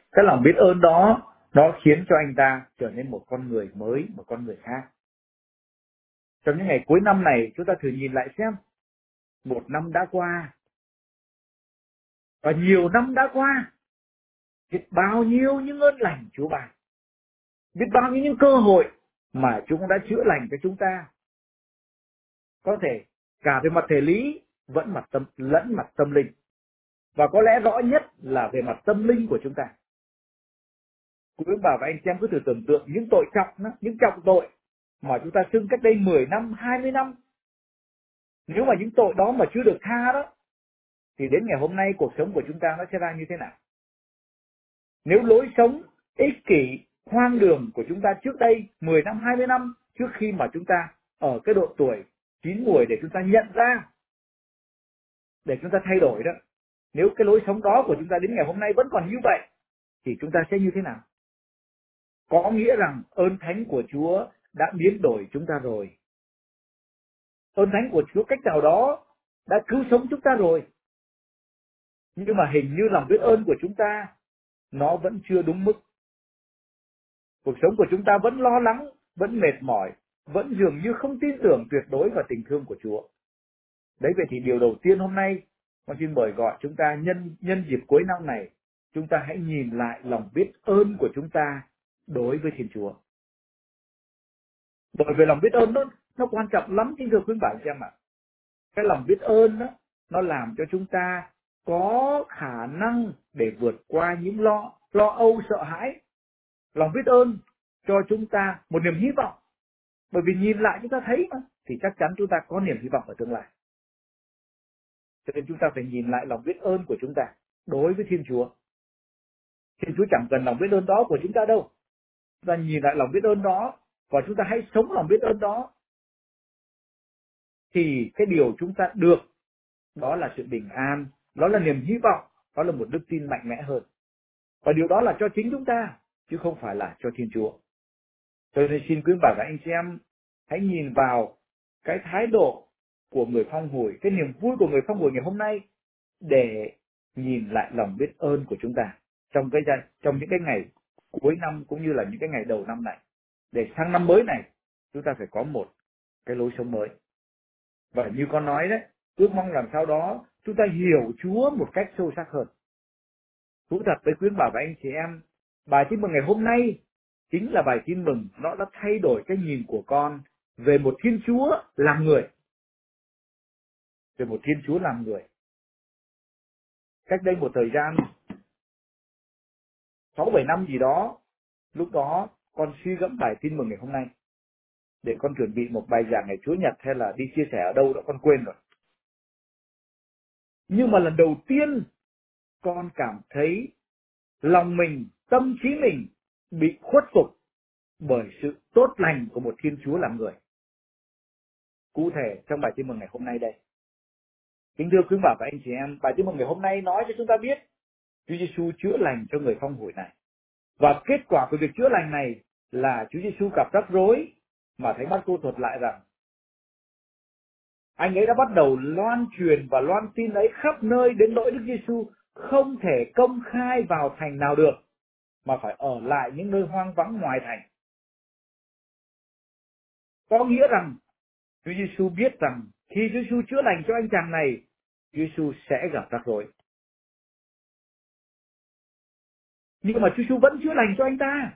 Cái lòng biết ơn đó nó khiến cho anh ta trở nên một con người mới, một con người khác. Trong những ngày cuối năm này, chúng ta thử nhìn lại xem, một năm đã qua và nhiều năm đã qua, biết bao nhiêu những ơn lành Chúa ban, biết bao nhiêu những cơ hội mà Chúa cũng đã chữa lành cho chúng ta, có thể cả về mặt thể lý vẫn mặt tâm lẫn mặt tâm linh, và có lẽ rõ nhất là về mặt tâm linh của chúng ta. Quý bà và anh chị em cứ thử tưởng tượng những tội trọng đó, những trọng tội mà chúng ta xưng cách đây mười năm, hai mươi năm. Nếu mà những tội đó mà chưa được tha đó, thì đến ngày hôm nay cuộc sống của chúng ta nó sẽ ra như thế nào? Nếu lối sống ích kỷ, hoang đường của chúng ta trước đây mười năm, hai mươi năm, trước khi mà chúng ta ở cái độ tuổi chín muồi để chúng ta nhận ra, để chúng ta thay đổi đó, nếu cái lối sống đó của chúng ta đến ngày hôm nay vẫn còn như vậy, thì chúng ta sẽ như thế nào? Có nghĩa rằng ơn thánh của Chúa đã biến đổi chúng ta rồi. Ơn thánh của Chúa cách nào đó đã cứu sống chúng ta rồi. Nhưng mà hình như lòng biết ơn của chúng ta nó vẫn chưa đúng mức. Cuộc sống của chúng ta vẫn lo lắng, vẫn mệt mỏi, vẫn dường như không tin tưởng tuyệt đối vào tình thương của Chúa. Đấy, vậy thì điều đầu tiên hôm nay, con xin mời gọi chúng ta nhân nhân dịp cuối năm này, chúng ta hãy nhìn lại lòng biết ơn của chúng ta đối với Thiên Chúa. Bởi vì lòng biết ơn nó, nó quan trọng lắm, kính thưa quý bà chị em ạ. Cái lòng biết ơn đó, nó làm cho chúng ta có khả năng để vượt qua những lo, lo âu, sợ hãi. Lòng biết ơn cho chúng ta một niềm hy vọng. Bởi vì nhìn lại chúng ta thấy mà, thì chắc chắn chúng ta có niềm hy vọng ở tương lai. Cho nên chúng ta phải nhìn lại lòng biết ơn của chúng ta đối với Thiên Chúa. Thiên Chúa chẳng cần lòng biết ơn đó của chúng ta đâu. Chúng ta nhìn lại lòng biết ơn đó và chúng ta hãy sống lòng biết ơn đó. Thì cái điều chúng ta được đó là sự bình an, đó là niềm hy vọng, đó là một đức tin mạnh mẽ hơn. Và điều đó là cho chính chúng ta, chứ không phải là cho Thiên Chúa. Cho nên xin quý bà và anh chị em hãy nhìn vào cái thái độ của người phong hủi, cái niềm vui của người phong hủi ngày hôm nay, để nhìn lại lòng biết ơn của chúng ta trong cái trong những cái ngày cuối năm cũng như là những cái ngày đầu năm này, để sang năm mới này chúng ta phải có một cái lối sống mới. Và như con nói đấy, ước mong làm sao đó chúng ta hiểu Chúa một cách sâu sắc hơn. Thú thật với quý bà và anh chị em, bài tin mừng ngày hôm nay chính là bài tin mừng nó đã thay đổi cái nhìn của con về một Thiên Chúa làm người. Về một Thiên Chúa làm người. Cách đây một thời gian, sáu bảy năm gì đó, lúc đó con suy gẫm bài tin mừng ngày hôm nay, để con chuẩn bị một bài giảng ngày Chúa Nhật hay là đi chia sẻ ở đâu đó con quên rồi. Nhưng mà lần đầu tiên con cảm thấy lòng mình, tâm trí mình bị khuất phục bởi sự tốt lành của một Thiên Chúa làm người. Cụ thể trong bài tin mừng ngày hôm nay đây. Kính thưa quý bà và anh chị em, bài tin mừng ngày hôm nay nói cho chúng ta biết Chúa Giêsu chữa lành cho người phong hủi này. Và kết quả của việc chữa lành này là Chúa Giêsu gặp rắc rối, mà Thánh Mác-cô thuật lại rằng anh ấy đã bắt đầu loan truyền và loan tin ấy khắp nơi, đến nỗi Đức Giêsu không thể công khai vào thành nào được, mà phải ở lại những nơi hoang vắng ngoài thành. Có nghĩa rằng Chúa Giêsu biết rằng khi Chúa Giêsu chữa lành cho anh chàng này, Chúa Giêsu sẽ gặp rắc rối. Nhưng mà Chúa Giêsu vẫn chữa lành cho anh ta.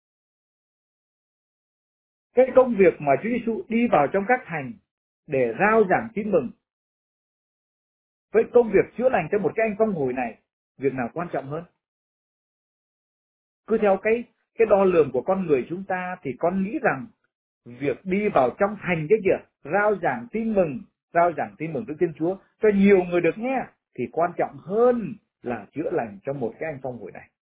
Cái công việc mà Chúa Giêsu đi vào trong các thành để rao giảng tin mừng, với công việc chữa lành cho một cái anh phong hủi này, việc nào quan trọng hơn? Cứ theo cái cái đo lường của con người chúng ta thì con nghĩ rằng việc đi vào trong thành cái kìa, rao giảng tin mừng, rao giảng tin mừng Đức Thiên Chúa cho nhiều người được nghe thì quan trọng hơn là chữa lành cho một cái anh phong hủi này.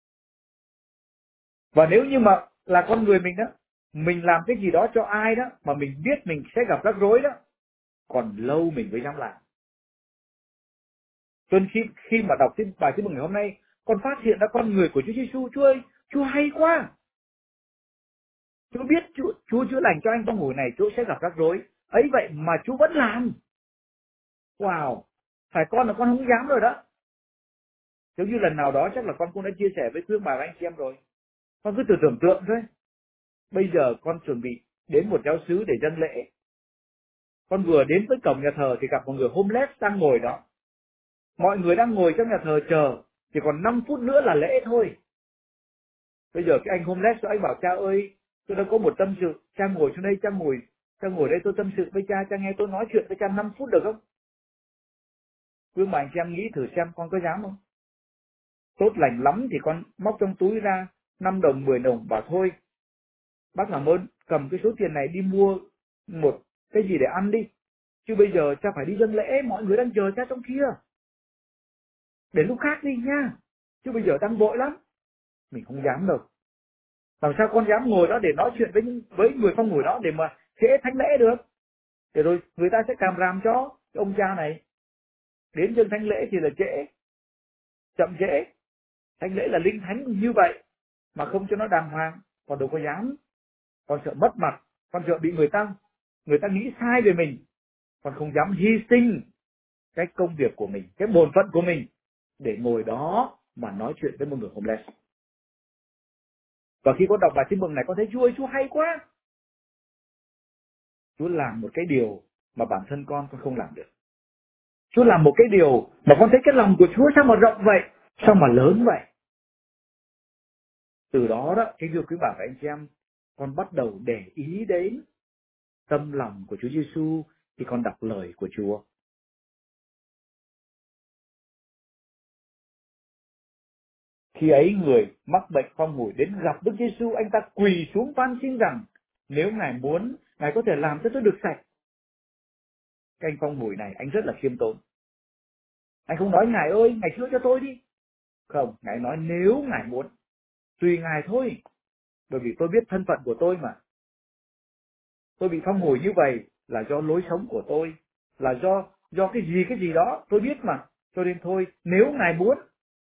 Và nếu như mà là con người mình đó, mình làm cái gì đó cho ai đó mà mình biết mình sẽ gặp rắc rối đó, còn lâu mình mới dám làm. Cho nên khi, khi mà đọc tin bài tin mừng ngày hôm nay, con phát hiện ra con người của Chúa Giêsu. Chúa ơi, Chúa hay quá. Chúa biết Chúa, Chúa chữa lành cho anh phong hủi này, Chúa sẽ gặp rắc rối. Ấy vậy mà Chúa vẫn làm. Wow, phải con là con không dám rồi đó. Giống như lần nào đó chắc là con cũng đã chia sẻ với quý ông bà và anh chị em rồi. Con cứ tự tưởng tượng thôi. Bây giờ con chuẩn bị đến một giáo xứ để dâng lễ. Con vừa đến với cổng nhà thờ thì gặp một người homeless đang ngồi đó. Mọi người đang ngồi trong nhà thờ chờ, chỉ còn năm phút nữa là lễ thôi. Bây giờ cái anh homeless đó, anh bảo cha ơi, tôi đã có một tâm sự, cha ngồi xuống đây, cha ngồi, cha ngồi đây tôi tâm sự với cha, cha nghe tôi nói chuyện với cha năm phút được không? Quý mà anh chị em nghĩ thử xem con có dám không? Tốt lành lắm thì con móc trong túi ra năm đồng, mười đồng, bảo thôi, bác làm ơn, cầm cái số tiền này đi mua một cái gì để ăn đi. Chứ bây giờ cha phải đi dâng lễ, mọi người đang chờ cha trong kia. Để lúc khác đi nha. Chứ bây giờ đang vội lắm. Mình không dám đâu. Làm sao con dám ngồi đó để nói chuyện với với người phong ngồi đó để mà trễ thánh lễ được. Để rồi người ta sẽ càm ràm cho cái ông cha này. Đến dân thánh lễ thì là trễ. Chậm trễ. Thánh lễ là linh thánh như vậy. Mà không cho nó đàng hoàng. Còn đâu có dám. Con sợ mất mặt. Con sợ bị người ta người ta nghĩ sai về mình. Con không dám hy sinh cái công việc của mình, cái bổn phận của mình để ngồi đó mà nói chuyện với một người homeless. Và khi con đọc bài tin mừng này con thấy Chúa ơi, Chúa hay quá. Chúa làm một cái điều mà bản thân con con không làm được. Chúa làm một cái điều mà con thấy cái lòng của Chúa sao mà rộng vậy, sao mà lớn vậy. Từ đó đó, cái thưa quý bà và anh chị em, con bắt đầu để ý đến tâm lòng của Chúa Giêsu khi con đọc lời của Chúa. Khi ấy người mắc bệnh phong hủi đến gặp Đức Giêsu, van anh ta quỳ xuống van xin rằng nếu Ngài muốn, Ngài có thể làm cho tôi được sạch. Cái anh phong hủi này anh rất là khiêm tốn. Anh không nói Ngài ơi, Ngài chữa cho tôi đi. Không, Ngài nói nếu Ngài muốn, tùy Ngài thôi. Bởi vì tôi biết thân phận của tôi mà. Tôi bị phong hủi như vậy là do lối sống của tôi, là do do cái gì cái gì đó tôi biết mà. Cho nên thôi, nếu Ngài muốn.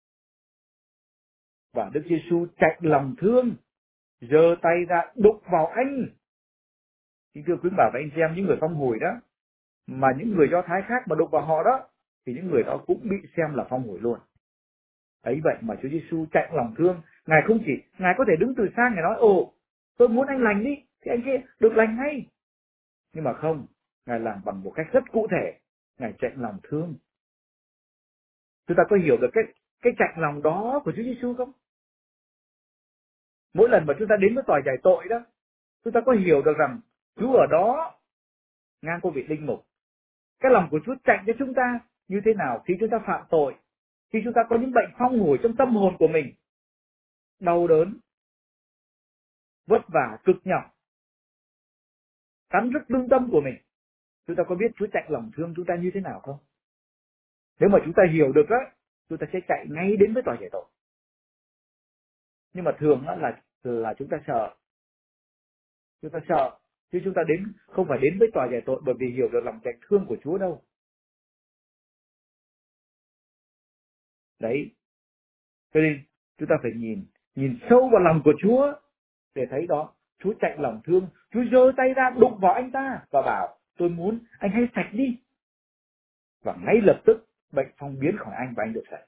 Và Đức Giêsu chạy lòng thương, giơ tay ra đụng vào anh. Kính thưa quý bà và anh chị em, những người phong hủi đó, mà những người Do Thái khác mà đụng vào họ đó, thì những người đó cũng bị xem là phong hủi luôn. Ấy vậy mà Chúa Giêsu chạy lòng thương, Ngài không chỉ, Ngài có thể đứng từ xa, Ngài nói, ồ, tôi muốn anh lành đi, thì anh kia được lành ngay. Nhưng mà không, Ngài làm bằng một cách rất cụ thể, Ngài chạy lòng thương. Chúng ta có hiểu được cái cái chạy lòng đó của Chúa Giêsu không? Mỗi lần mà chúng ta đến với tòa giải tội đó, chúng ta có hiểu được rằng Chúa ở đó ngang qua vị linh mục. Cái lòng của Chúa chạy cho chúng ta như thế nào khi chúng ta phạm tội, khi chúng ta có những bệnh phong hủi trong tâm hồn của mình, đau đớn, vất vả, cực nhọc, cắn rứt lương tâm của mình. Chúng ta có biết Chúa chạy lòng thương chúng ta như thế nào không? Nếu mà chúng ta hiểu được đó, chúng ta sẽ chạy ngay đến với tòa giải tội. Nhưng mà thường đó là là chúng ta sợ. Chúng ta sợ, chứ chúng ta đến không phải đến với tòa giải tội bởi vì hiểu được lòng chạy thương của Chúa đâu. Đấy. Cho nên chúng ta phải nhìn, nhìn sâu vào lòng của Chúa để thấy đó. Chúa chạy lòng thương, Chúa giơ tay ra đụng vào anh ta và bảo, tôi muốn anh hãy sạch đi. Và ngay lập tức bệnh phong biến khỏi anh và anh được sạch.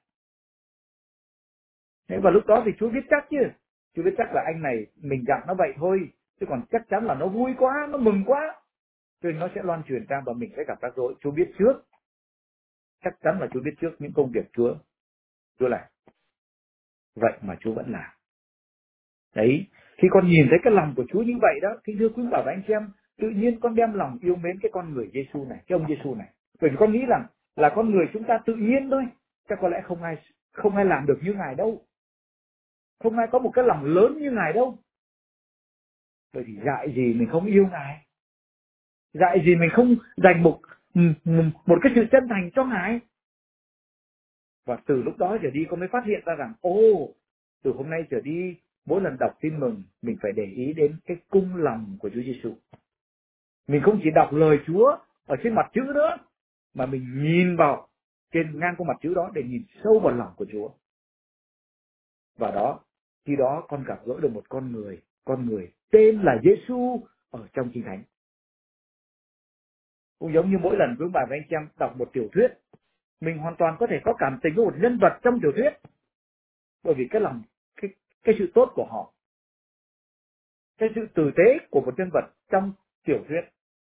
Thế và lúc đó thì Chúa biết chắc chứ. Chúa biết chắc là anh này mình dặn nó vậy thôi, chứ còn chắc chắn là nó vui quá, nó mừng quá, cho nên nó sẽ loan truyền ra và mình sẽ gặp rắc rối. Chúa biết trước, chắc chắn là Chúa biết trước những công việc Chúa Chúa làm. Vậy mà Chúa vẫn làm. Đấy, khi con nhìn thấy cái lòng của Chúa như vậy đó, kính thưa quý bà và anh chị em, tự nhiên con đem lòng yêu mến cái con người Giêsu này, cái ông Giêsu này. Bởi vì con nghĩ rằng là con người chúng ta tự nhiên thôi, chắc có lẽ không ai không ai làm được như Ngài đâu. Không ai có một cái lòng lớn như Ngài đâu. Bởi vì dạy gì mình không yêu Ngài. Dạy gì mình không dành một, một cái sự chân thành cho Ngài. Và từ lúc đó trở đi con mới phát hiện ra rằng, ô, từ hôm nay trở đi, mỗi lần đọc tin mừng, mình phải để ý đến cái cung lòng của Chúa Giêsu. Mình không chỉ đọc lời Chúa ở trên mặt chữ nữa, mà mình nhìn vào trên ngang qua mặt chữ đó để nhìn sâu vào lòng của Chúa. Và đó, khi đó con gặp gỡ được một con người, con người tên là Giêsu ở trong Kinh Thánh. Cũng giống như mỗi lần quý bà và anh chị em đọc một tiểu thuyết, Mình hoàn toàn có thể có cảm tình với một nhân vật trong tiểu thuyết, bởi vì cái lòng cái cái sự tốt của họ, cái sự tử tế của một nhân vật trong tiểu thuyết,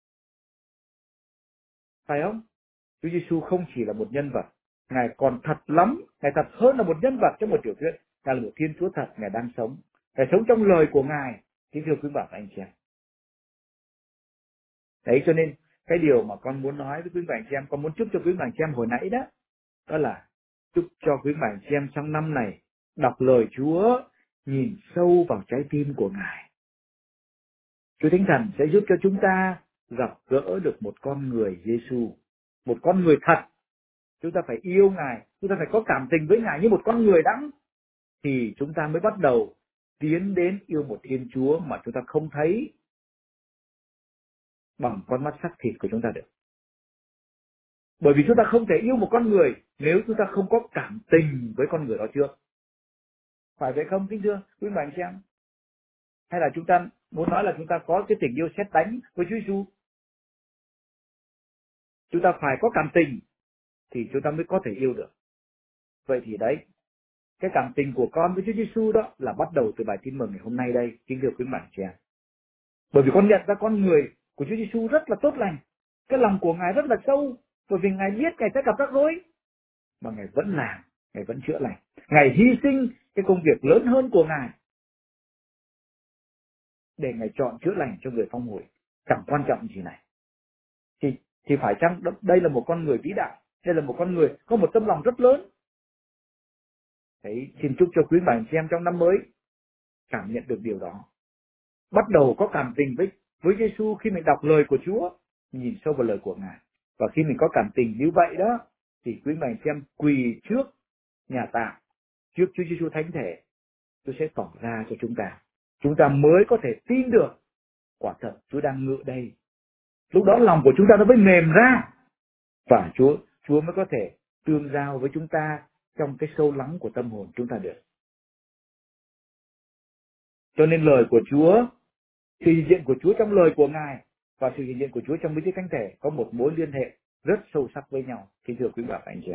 phải không? Chúa Giêsu không chỉ là một nhân vật, Ngài còn thật lắm, Ngài thật hơn là một nhân vật trong một tiểu thuyết. Ngài là một Thiên Chúa thật, Ngài đang sống, Ngài sống trong lời của Ngài. Kính thưa quý bà và anh chị em. Đấy, cho nên cái điều mà con muốn nói với quý bà anh chị em, con muốn chúc cho quý bà anh chị em hồi nãy đó, đó là chúc cho quý bà anh chị em trong năm này đọc lời Chúa, nhìn sâu vào trái tim của Ngài. Chúa Thánh Thần sẽ giúp cho chúng ta gặp gỡ được một con người Giêsu, một con người thật. Chúng ta phải yêu Ngài, chúng ta phải có cảm tình với Ngài như một con người đã, thì chúng ta mới bắt đầu tiến đến yêu một Thiên Chúa mà chúng ta không thấy bằng con mắt xác thịt của chúng ta được. Bởi vì chúng ta không thể yêu một con người nếu chúng ta không có cảm tình với con người đó trước. Phải vậy không, kính thưa quý bà anh chị em? Hay là chúng ta muốn nói là chúng ta có cái tình yêu sét đánh với Chúa Giêsu? Chúng ta phải có cảm tình thì chúng ta mới có thể yêu được. Vậy thì đấy, cái cảm tình của con với Chúa Giêsu đó là bắt đầu từ bài tin mừng ngày hôm nay đây, kính thưa quý bà anh chị em. Bởi vì con nhận ra con người của Chúa Giêsu rất là tốt lành, cái lòng của Ngài rất là sâu, bởi vì Ngài biết Ngài sẽ gặp rắc rối, mà Ngài vẫn làm, Ngài vẫn chữa lành. Ngài hy sinh cái công việc lớn hơn của Ngài để Ngài chọn chữa lành cho người phong hồi. Chẳng quan trọng gì này. Thì, thì phải chăng đây là một con người vĩ đại, đây là một con người có một tấm lòng rất lớn. Đấy, xin chúc cho quý bà anh chị em trong năm mới cảm nhận được điều đó. Bắt đầu có cảm tình với với Giêsu khi mình đọc lời của Chúa, nhìn sâu vào lời của Ngài. Và khi mình có cảm tình như vậy đó, thì quý bà anh chị em quỳ trước nhà tạm, trước Chúa Giêsu thánh thể, Chúa sẽ tỏ ra cho chúng ta. Chúng ta mới có thể tin được quả thật Chúa đang ngự đây. Lúc đó lòng của chúng ta nó mới mềm ra, và Chúa Chúa mới có thể tương giao với chúng ta trong cái sâu lắng của tâm hồn chúng ta được. Cho nên lời của Chúa, sự hiện diện của Chúa trong lời của Ngài và sự hiện diện của Chúa trong bí tích thánh thể có một mối liên hệ rất sâu sắc với nhau. Kính thưa quý bà và anh chị em.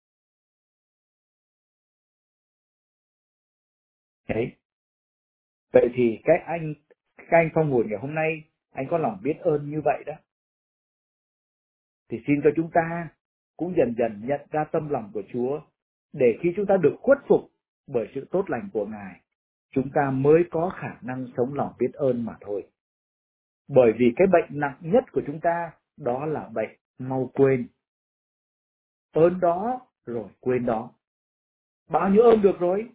Đấy. Vậy thì các anh các anh phong hồn ngày hôm nay, anh có lòng biết ơn như vậy đó, thì xin cho chúng ta cũng dần dần nhận ra tâm lòng của Chúa, để khi chúng ta được khuất phục bởi sự tốt lành của Ngài, chúng ta mới có khả năng sống lòng biết ơn mà thôi. Bởi vì cái bệnh nặng nhất của chúng ta đó là bệnh mau quên. Ơn đó rồi quên đó. Bao nhiêu ơn được rồi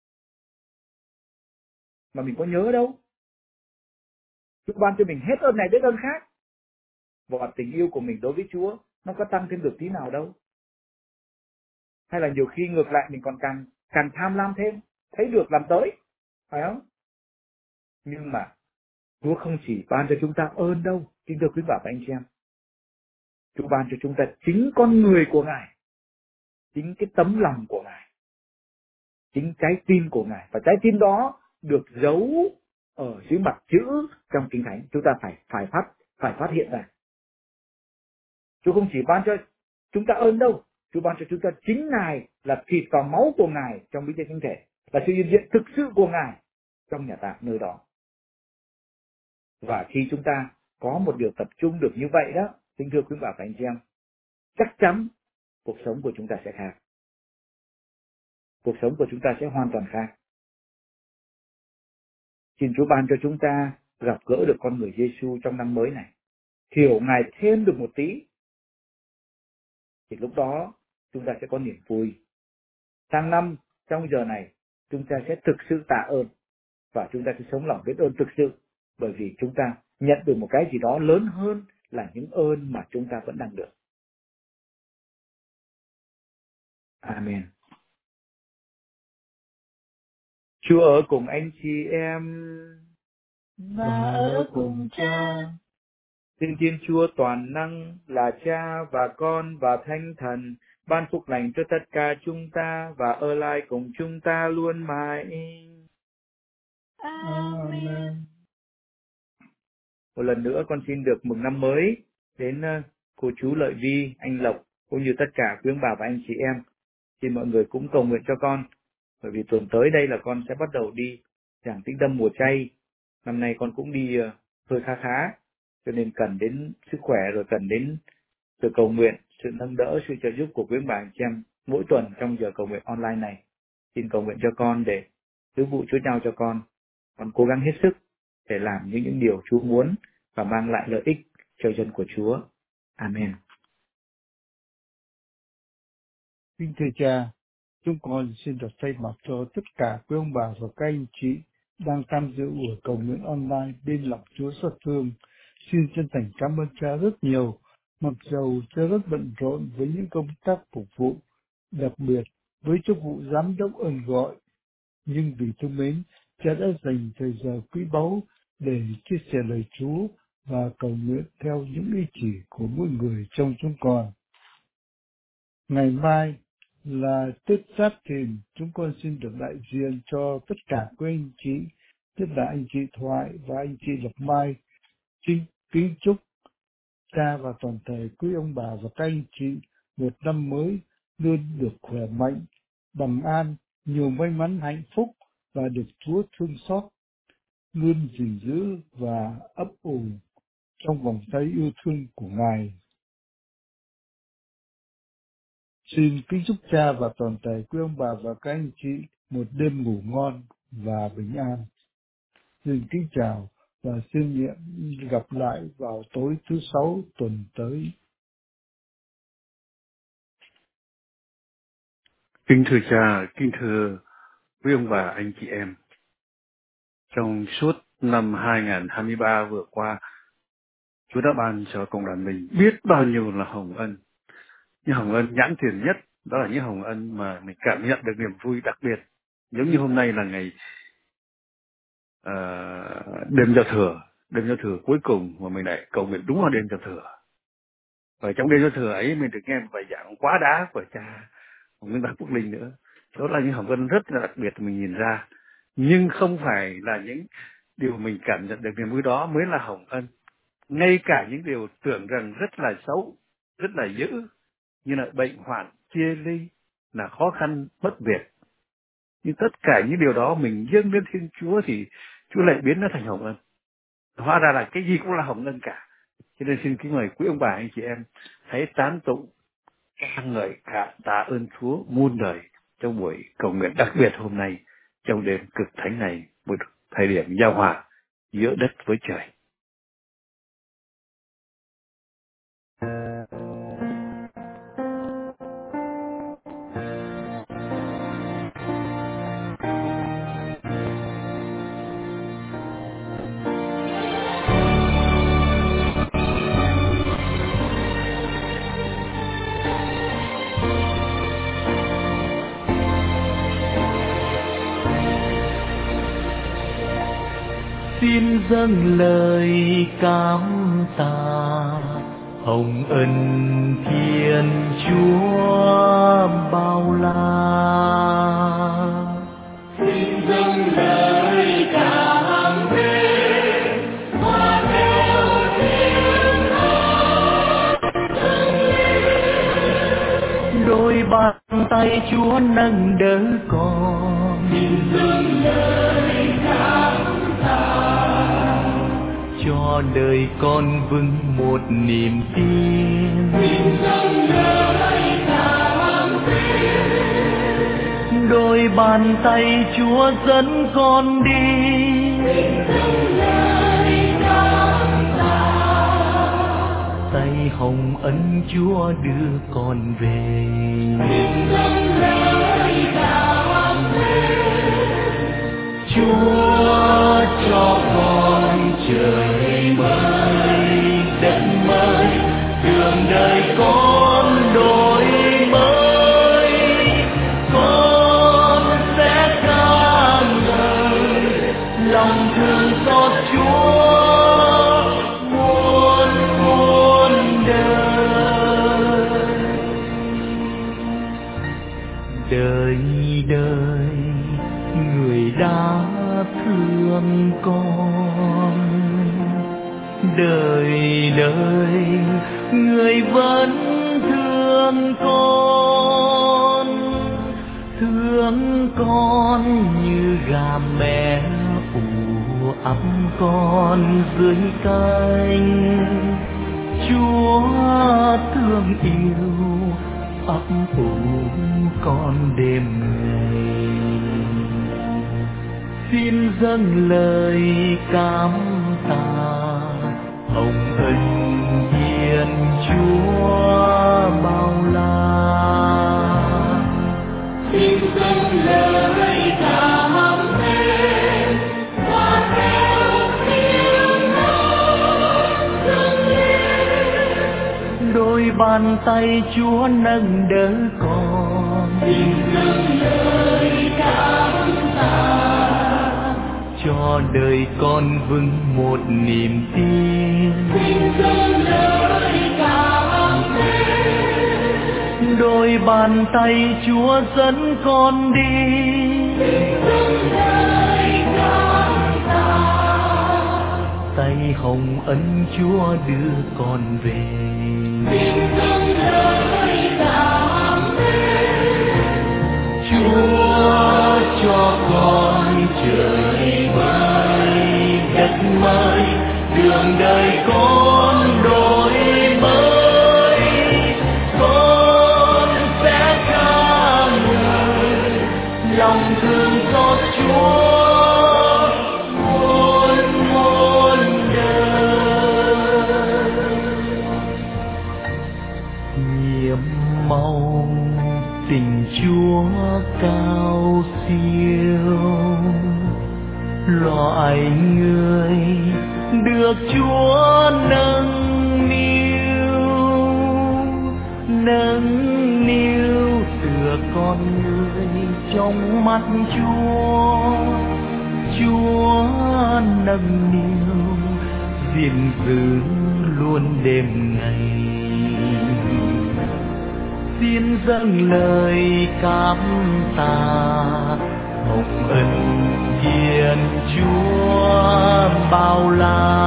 mà mình có nhớ đâu. Chúa ban cho mình hết ơn này đến ơn khác, và tình yêu của mình đối với Chúa nó có tăng thêm được tí nào đâu. Hay là nhiều khi ngược lại mình còn càng càng tham lam thêm, thấy được làm tới, phải không? Nhưng mà Chúa không chỉ ban cho chúng ta ơn đâu, kính thưa quý bà và anh chị em. Chúa ban cho chúng ta chính con người của Ngài, chính cái tấm lòng của Ngài, chính trái tim của Ngài. Và trái tim đó được giấu ở dưới mặt chữ trong Kinh Thánh. Chúng ta phải phải phát phải phát hiện ra. Chúa không chỉ ban cho chúng ta ơn đâu, Chúa ban cho chúng ta chính Ngài là thịt và máu của Ngài trong bí tích thánh thể, là sự hiện diện thực sự của Ngài trong nhà tạm nơi đó. Và khi chúng ta có một điều tập trung được như vậy đó, kính thưa quý bà và anh chị em, chắc chắn cuộc sống của chúng ta sẽ khác. Cuộc sống của chúng ta sẽ hoàn toàn khác. Xin Chúa ban cho chúng ta gặp gỡ được con người Giêsu trong năm mới này, hiểu Ngài thêm được một tí, thì lúc đó chúng ta sẽ có niềm vui. Sang năm, trong giờ này, chúng ta sẽ thực sự tạ ơn, và chúng ta sẽ sống lòng biết ơn thực sự, bởi vì chúng ta nhận được một cái gì đó lớn hơn là những ơn mà chúng ta vẫn đang được. Amen. Chúa ở cùng anh chị em và ở cùng Cha. Xin Thiên Chúa toàn năng là Cha và Con và Thánh Thần ban phúc lành cho tất cả chúng ta và ở lại cùng chúng ta luôn mãi. Amen. Một lần nữa con xin được mừng năm mới đến cô chú Lợi Vi, anh Lộc cũng như tất cả quý ông bà và anh chị em. Xin mọi người cũng cầu nguyện cho con, bởi vì tuần tới đây là con sẽ bắt đầu đi giảng Tĩnh Tâm mùa chay. Năm nay con cũng đi uh, hơi khá khá, cho nên cần đến sức khỏe, rồi cần đến sự cầu nguyện, sự nâng đỡ, sự trợ giúp của quý ông bà anh chị em mỗi tuần trong giờ cầu nguyện online này. Xin cầu nguyện cho con để sứ vụ Chúa trao cho con. Con cố gắng hết sức để làm những những điều Chúa muốn và mang lại lợi ích cho dân của Chúa. Amen. Kính thưa Cha, chúng con xin được thay mặt cho tất cả quý ông bà và các anh chị đang tham dự buổi cầu nguyện online bên lòng Chúa xót thương. Xin chân thành cảm ơn Cha rất nhiều, mặc dầu Cha rất bận rộn với những công tác phục vụ, đặc biệt với chức vụ giám đốc ơn gọi. Nhưng vì thương mến, Cha đã dành thời giờ quý báu để chia sẻ lời Chúa và cầu nguyện theo những ý chỉ của mỗi người trong chúng con. Ngày mai là Tết Giáp Thìn, chúng con xin được đại diện cho tất cả quý anh chị, nhất là anh chị Thoại và anh chị Lộc Mai, xin kính chúc Cha và toàn thể quý ông bà và các anh chị một năm mới luôn được khỏe mạnh, bằng an, nhiều may mắn, hạnh phúc và được Chúa thương xót, luôn gìn giữ và ấp ủ trong vòng tay yêu thương của Ngài. Xin kính chúc Cha và toàn thể quý ông bà và các anh chị một đêm ngủ ngon và bình an. Xin kính chào và xin nguyện gặp lại vào tối thứ Sáu tuần tới. Kính thưa Cha, kính thưa quý ông bà, anh chị em. Trong suốt năm hai không hai ba vừa qua, Chúa đã ban cho cộng đoàn mình biết bao nhiêu là hồng ân. Những hồng ân nhãn tiền nhất, đó là những hồng ân mà mình cảm nhận được niềm vui đặc biệt. Giống như hôm nay là ngày uh, đêm giao thừa, đêm giao thừa cuối cùng mà mình lại cầu nguyện đúng vào đêm giao thừa. Và trong đêm giao thừa ấy mình được nghe một bài giảng quá đá của Cha Nguyên Bác Quốc Linh nữa. Đó là những hồng ân rất là đặc biệt mình nhìn ra. Nhưng không phải là những điều mình cảm nhận được niềm vui đó mới là hồng ân. Ngay cả những điều tưởng rằng rất là xấu, rất là dữ, như là bệnh hoạn, chia ly, là khó khăn, bất biệt. Nhưng tất cả những điều đó mình dâng lên Thiên Chúa thì Chúa lại biến nó thành hồng ân. Hóa ra là cái gì cũng là hồng ân cả. Cho nên xin kính mời quý ông bà anh chị em hãy tán tụng ca ngợi cả tạ ơn Chúa muôn đời trong buổi cầu nguyện đặc biệt hôm nay, trong đêm cực thánh này, một thời điểm giao hòa giữa đất với trời. Xin dâng lời cảm tạ hồng ân Thiên Chúa bao la. Xin dâng lời cảm mến và theo tiếng hát dâng lên. Đôi bàn tay Chúa nâng đỡ con. Xin dâng lời cảm cho đời con vững một niềm tin. Xin dâng lời cảm ơn. Đôi bàn tay Chúa dẫn con đi. Xin dâng lời cảm tạ. Tay hồng ân Chúa đưa con về. Xin dâng lời cảm ơn. Chúa cho con trời mới, đất mới, đường đời con đổi mới. Con sẽ ca ngợi lòng thương xót Chúa muôn muôn đời. Đời đời người đã thương con, đời đời người vẫn thương con, thương con như gà mẹ ủ ấm con dưới cánh. Chúa thương yêu ấp ủ con đêm ngày. Xin dâng lời cảm tạ hồng ân hiền Chúa bao la. Xin dâng lời cảm ơn qua theo tiếng nói dâng lên. Đôi bàn tay Chúa nâng đỡ con. Xin dâng lời cảm tạ cho đời con vững một niềm tin. Xin dâng lời cảm ơn. Đôi bàn tay Chúa dẫn con đi. Xin dâng lời cảm tạ. Tay hồng ân Chúa đưa con về. Xin dâng lời cảm ơn. Chúa cho con trời mới, đất mới, đường đời con đổi mới. Con sẽ ca ngợi lòng thương xót Chúa muôn muôn đời. Nhiệm mong tình Chúa cao siêu, loài người được Chúa nâng niu, nâng niu tựa con người trong mắt Chúa. Chúa nâng niu gìn giữ luôn đêm ngày. Xin dâng lời cảm tạ hồng ân hiền Chúa bao la.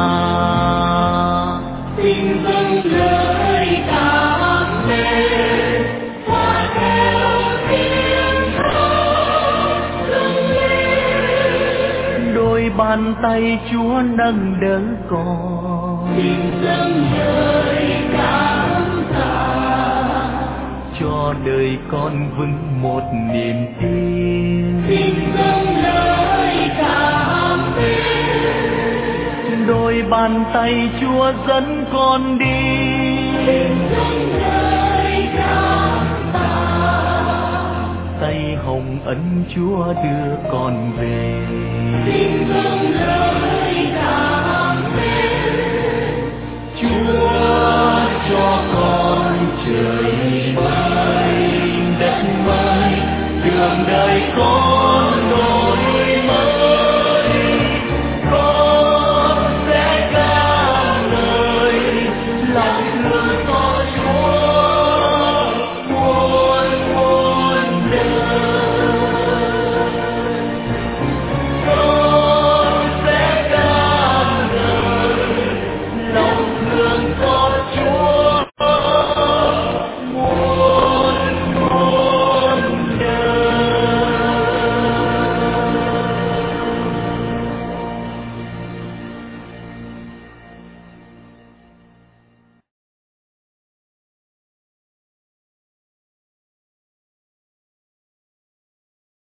Xin dâng lời cảm ơn qua theo tiếng nói dâng lên. Đôi bàn tay Chúa nâng đỡ con. Xin dâng lời cảm tạ cho đời con vững một niềm tin. Xin dâng lời cảm ơn. Đôi bàn tay Chúa dẫn con đi. Xin dâng lời cảm tạ. Tay hồng ân Chúa đưa con về. Xin dâng lời cảm ơn. Chúa cho con trời mới, đất mới, đường đời con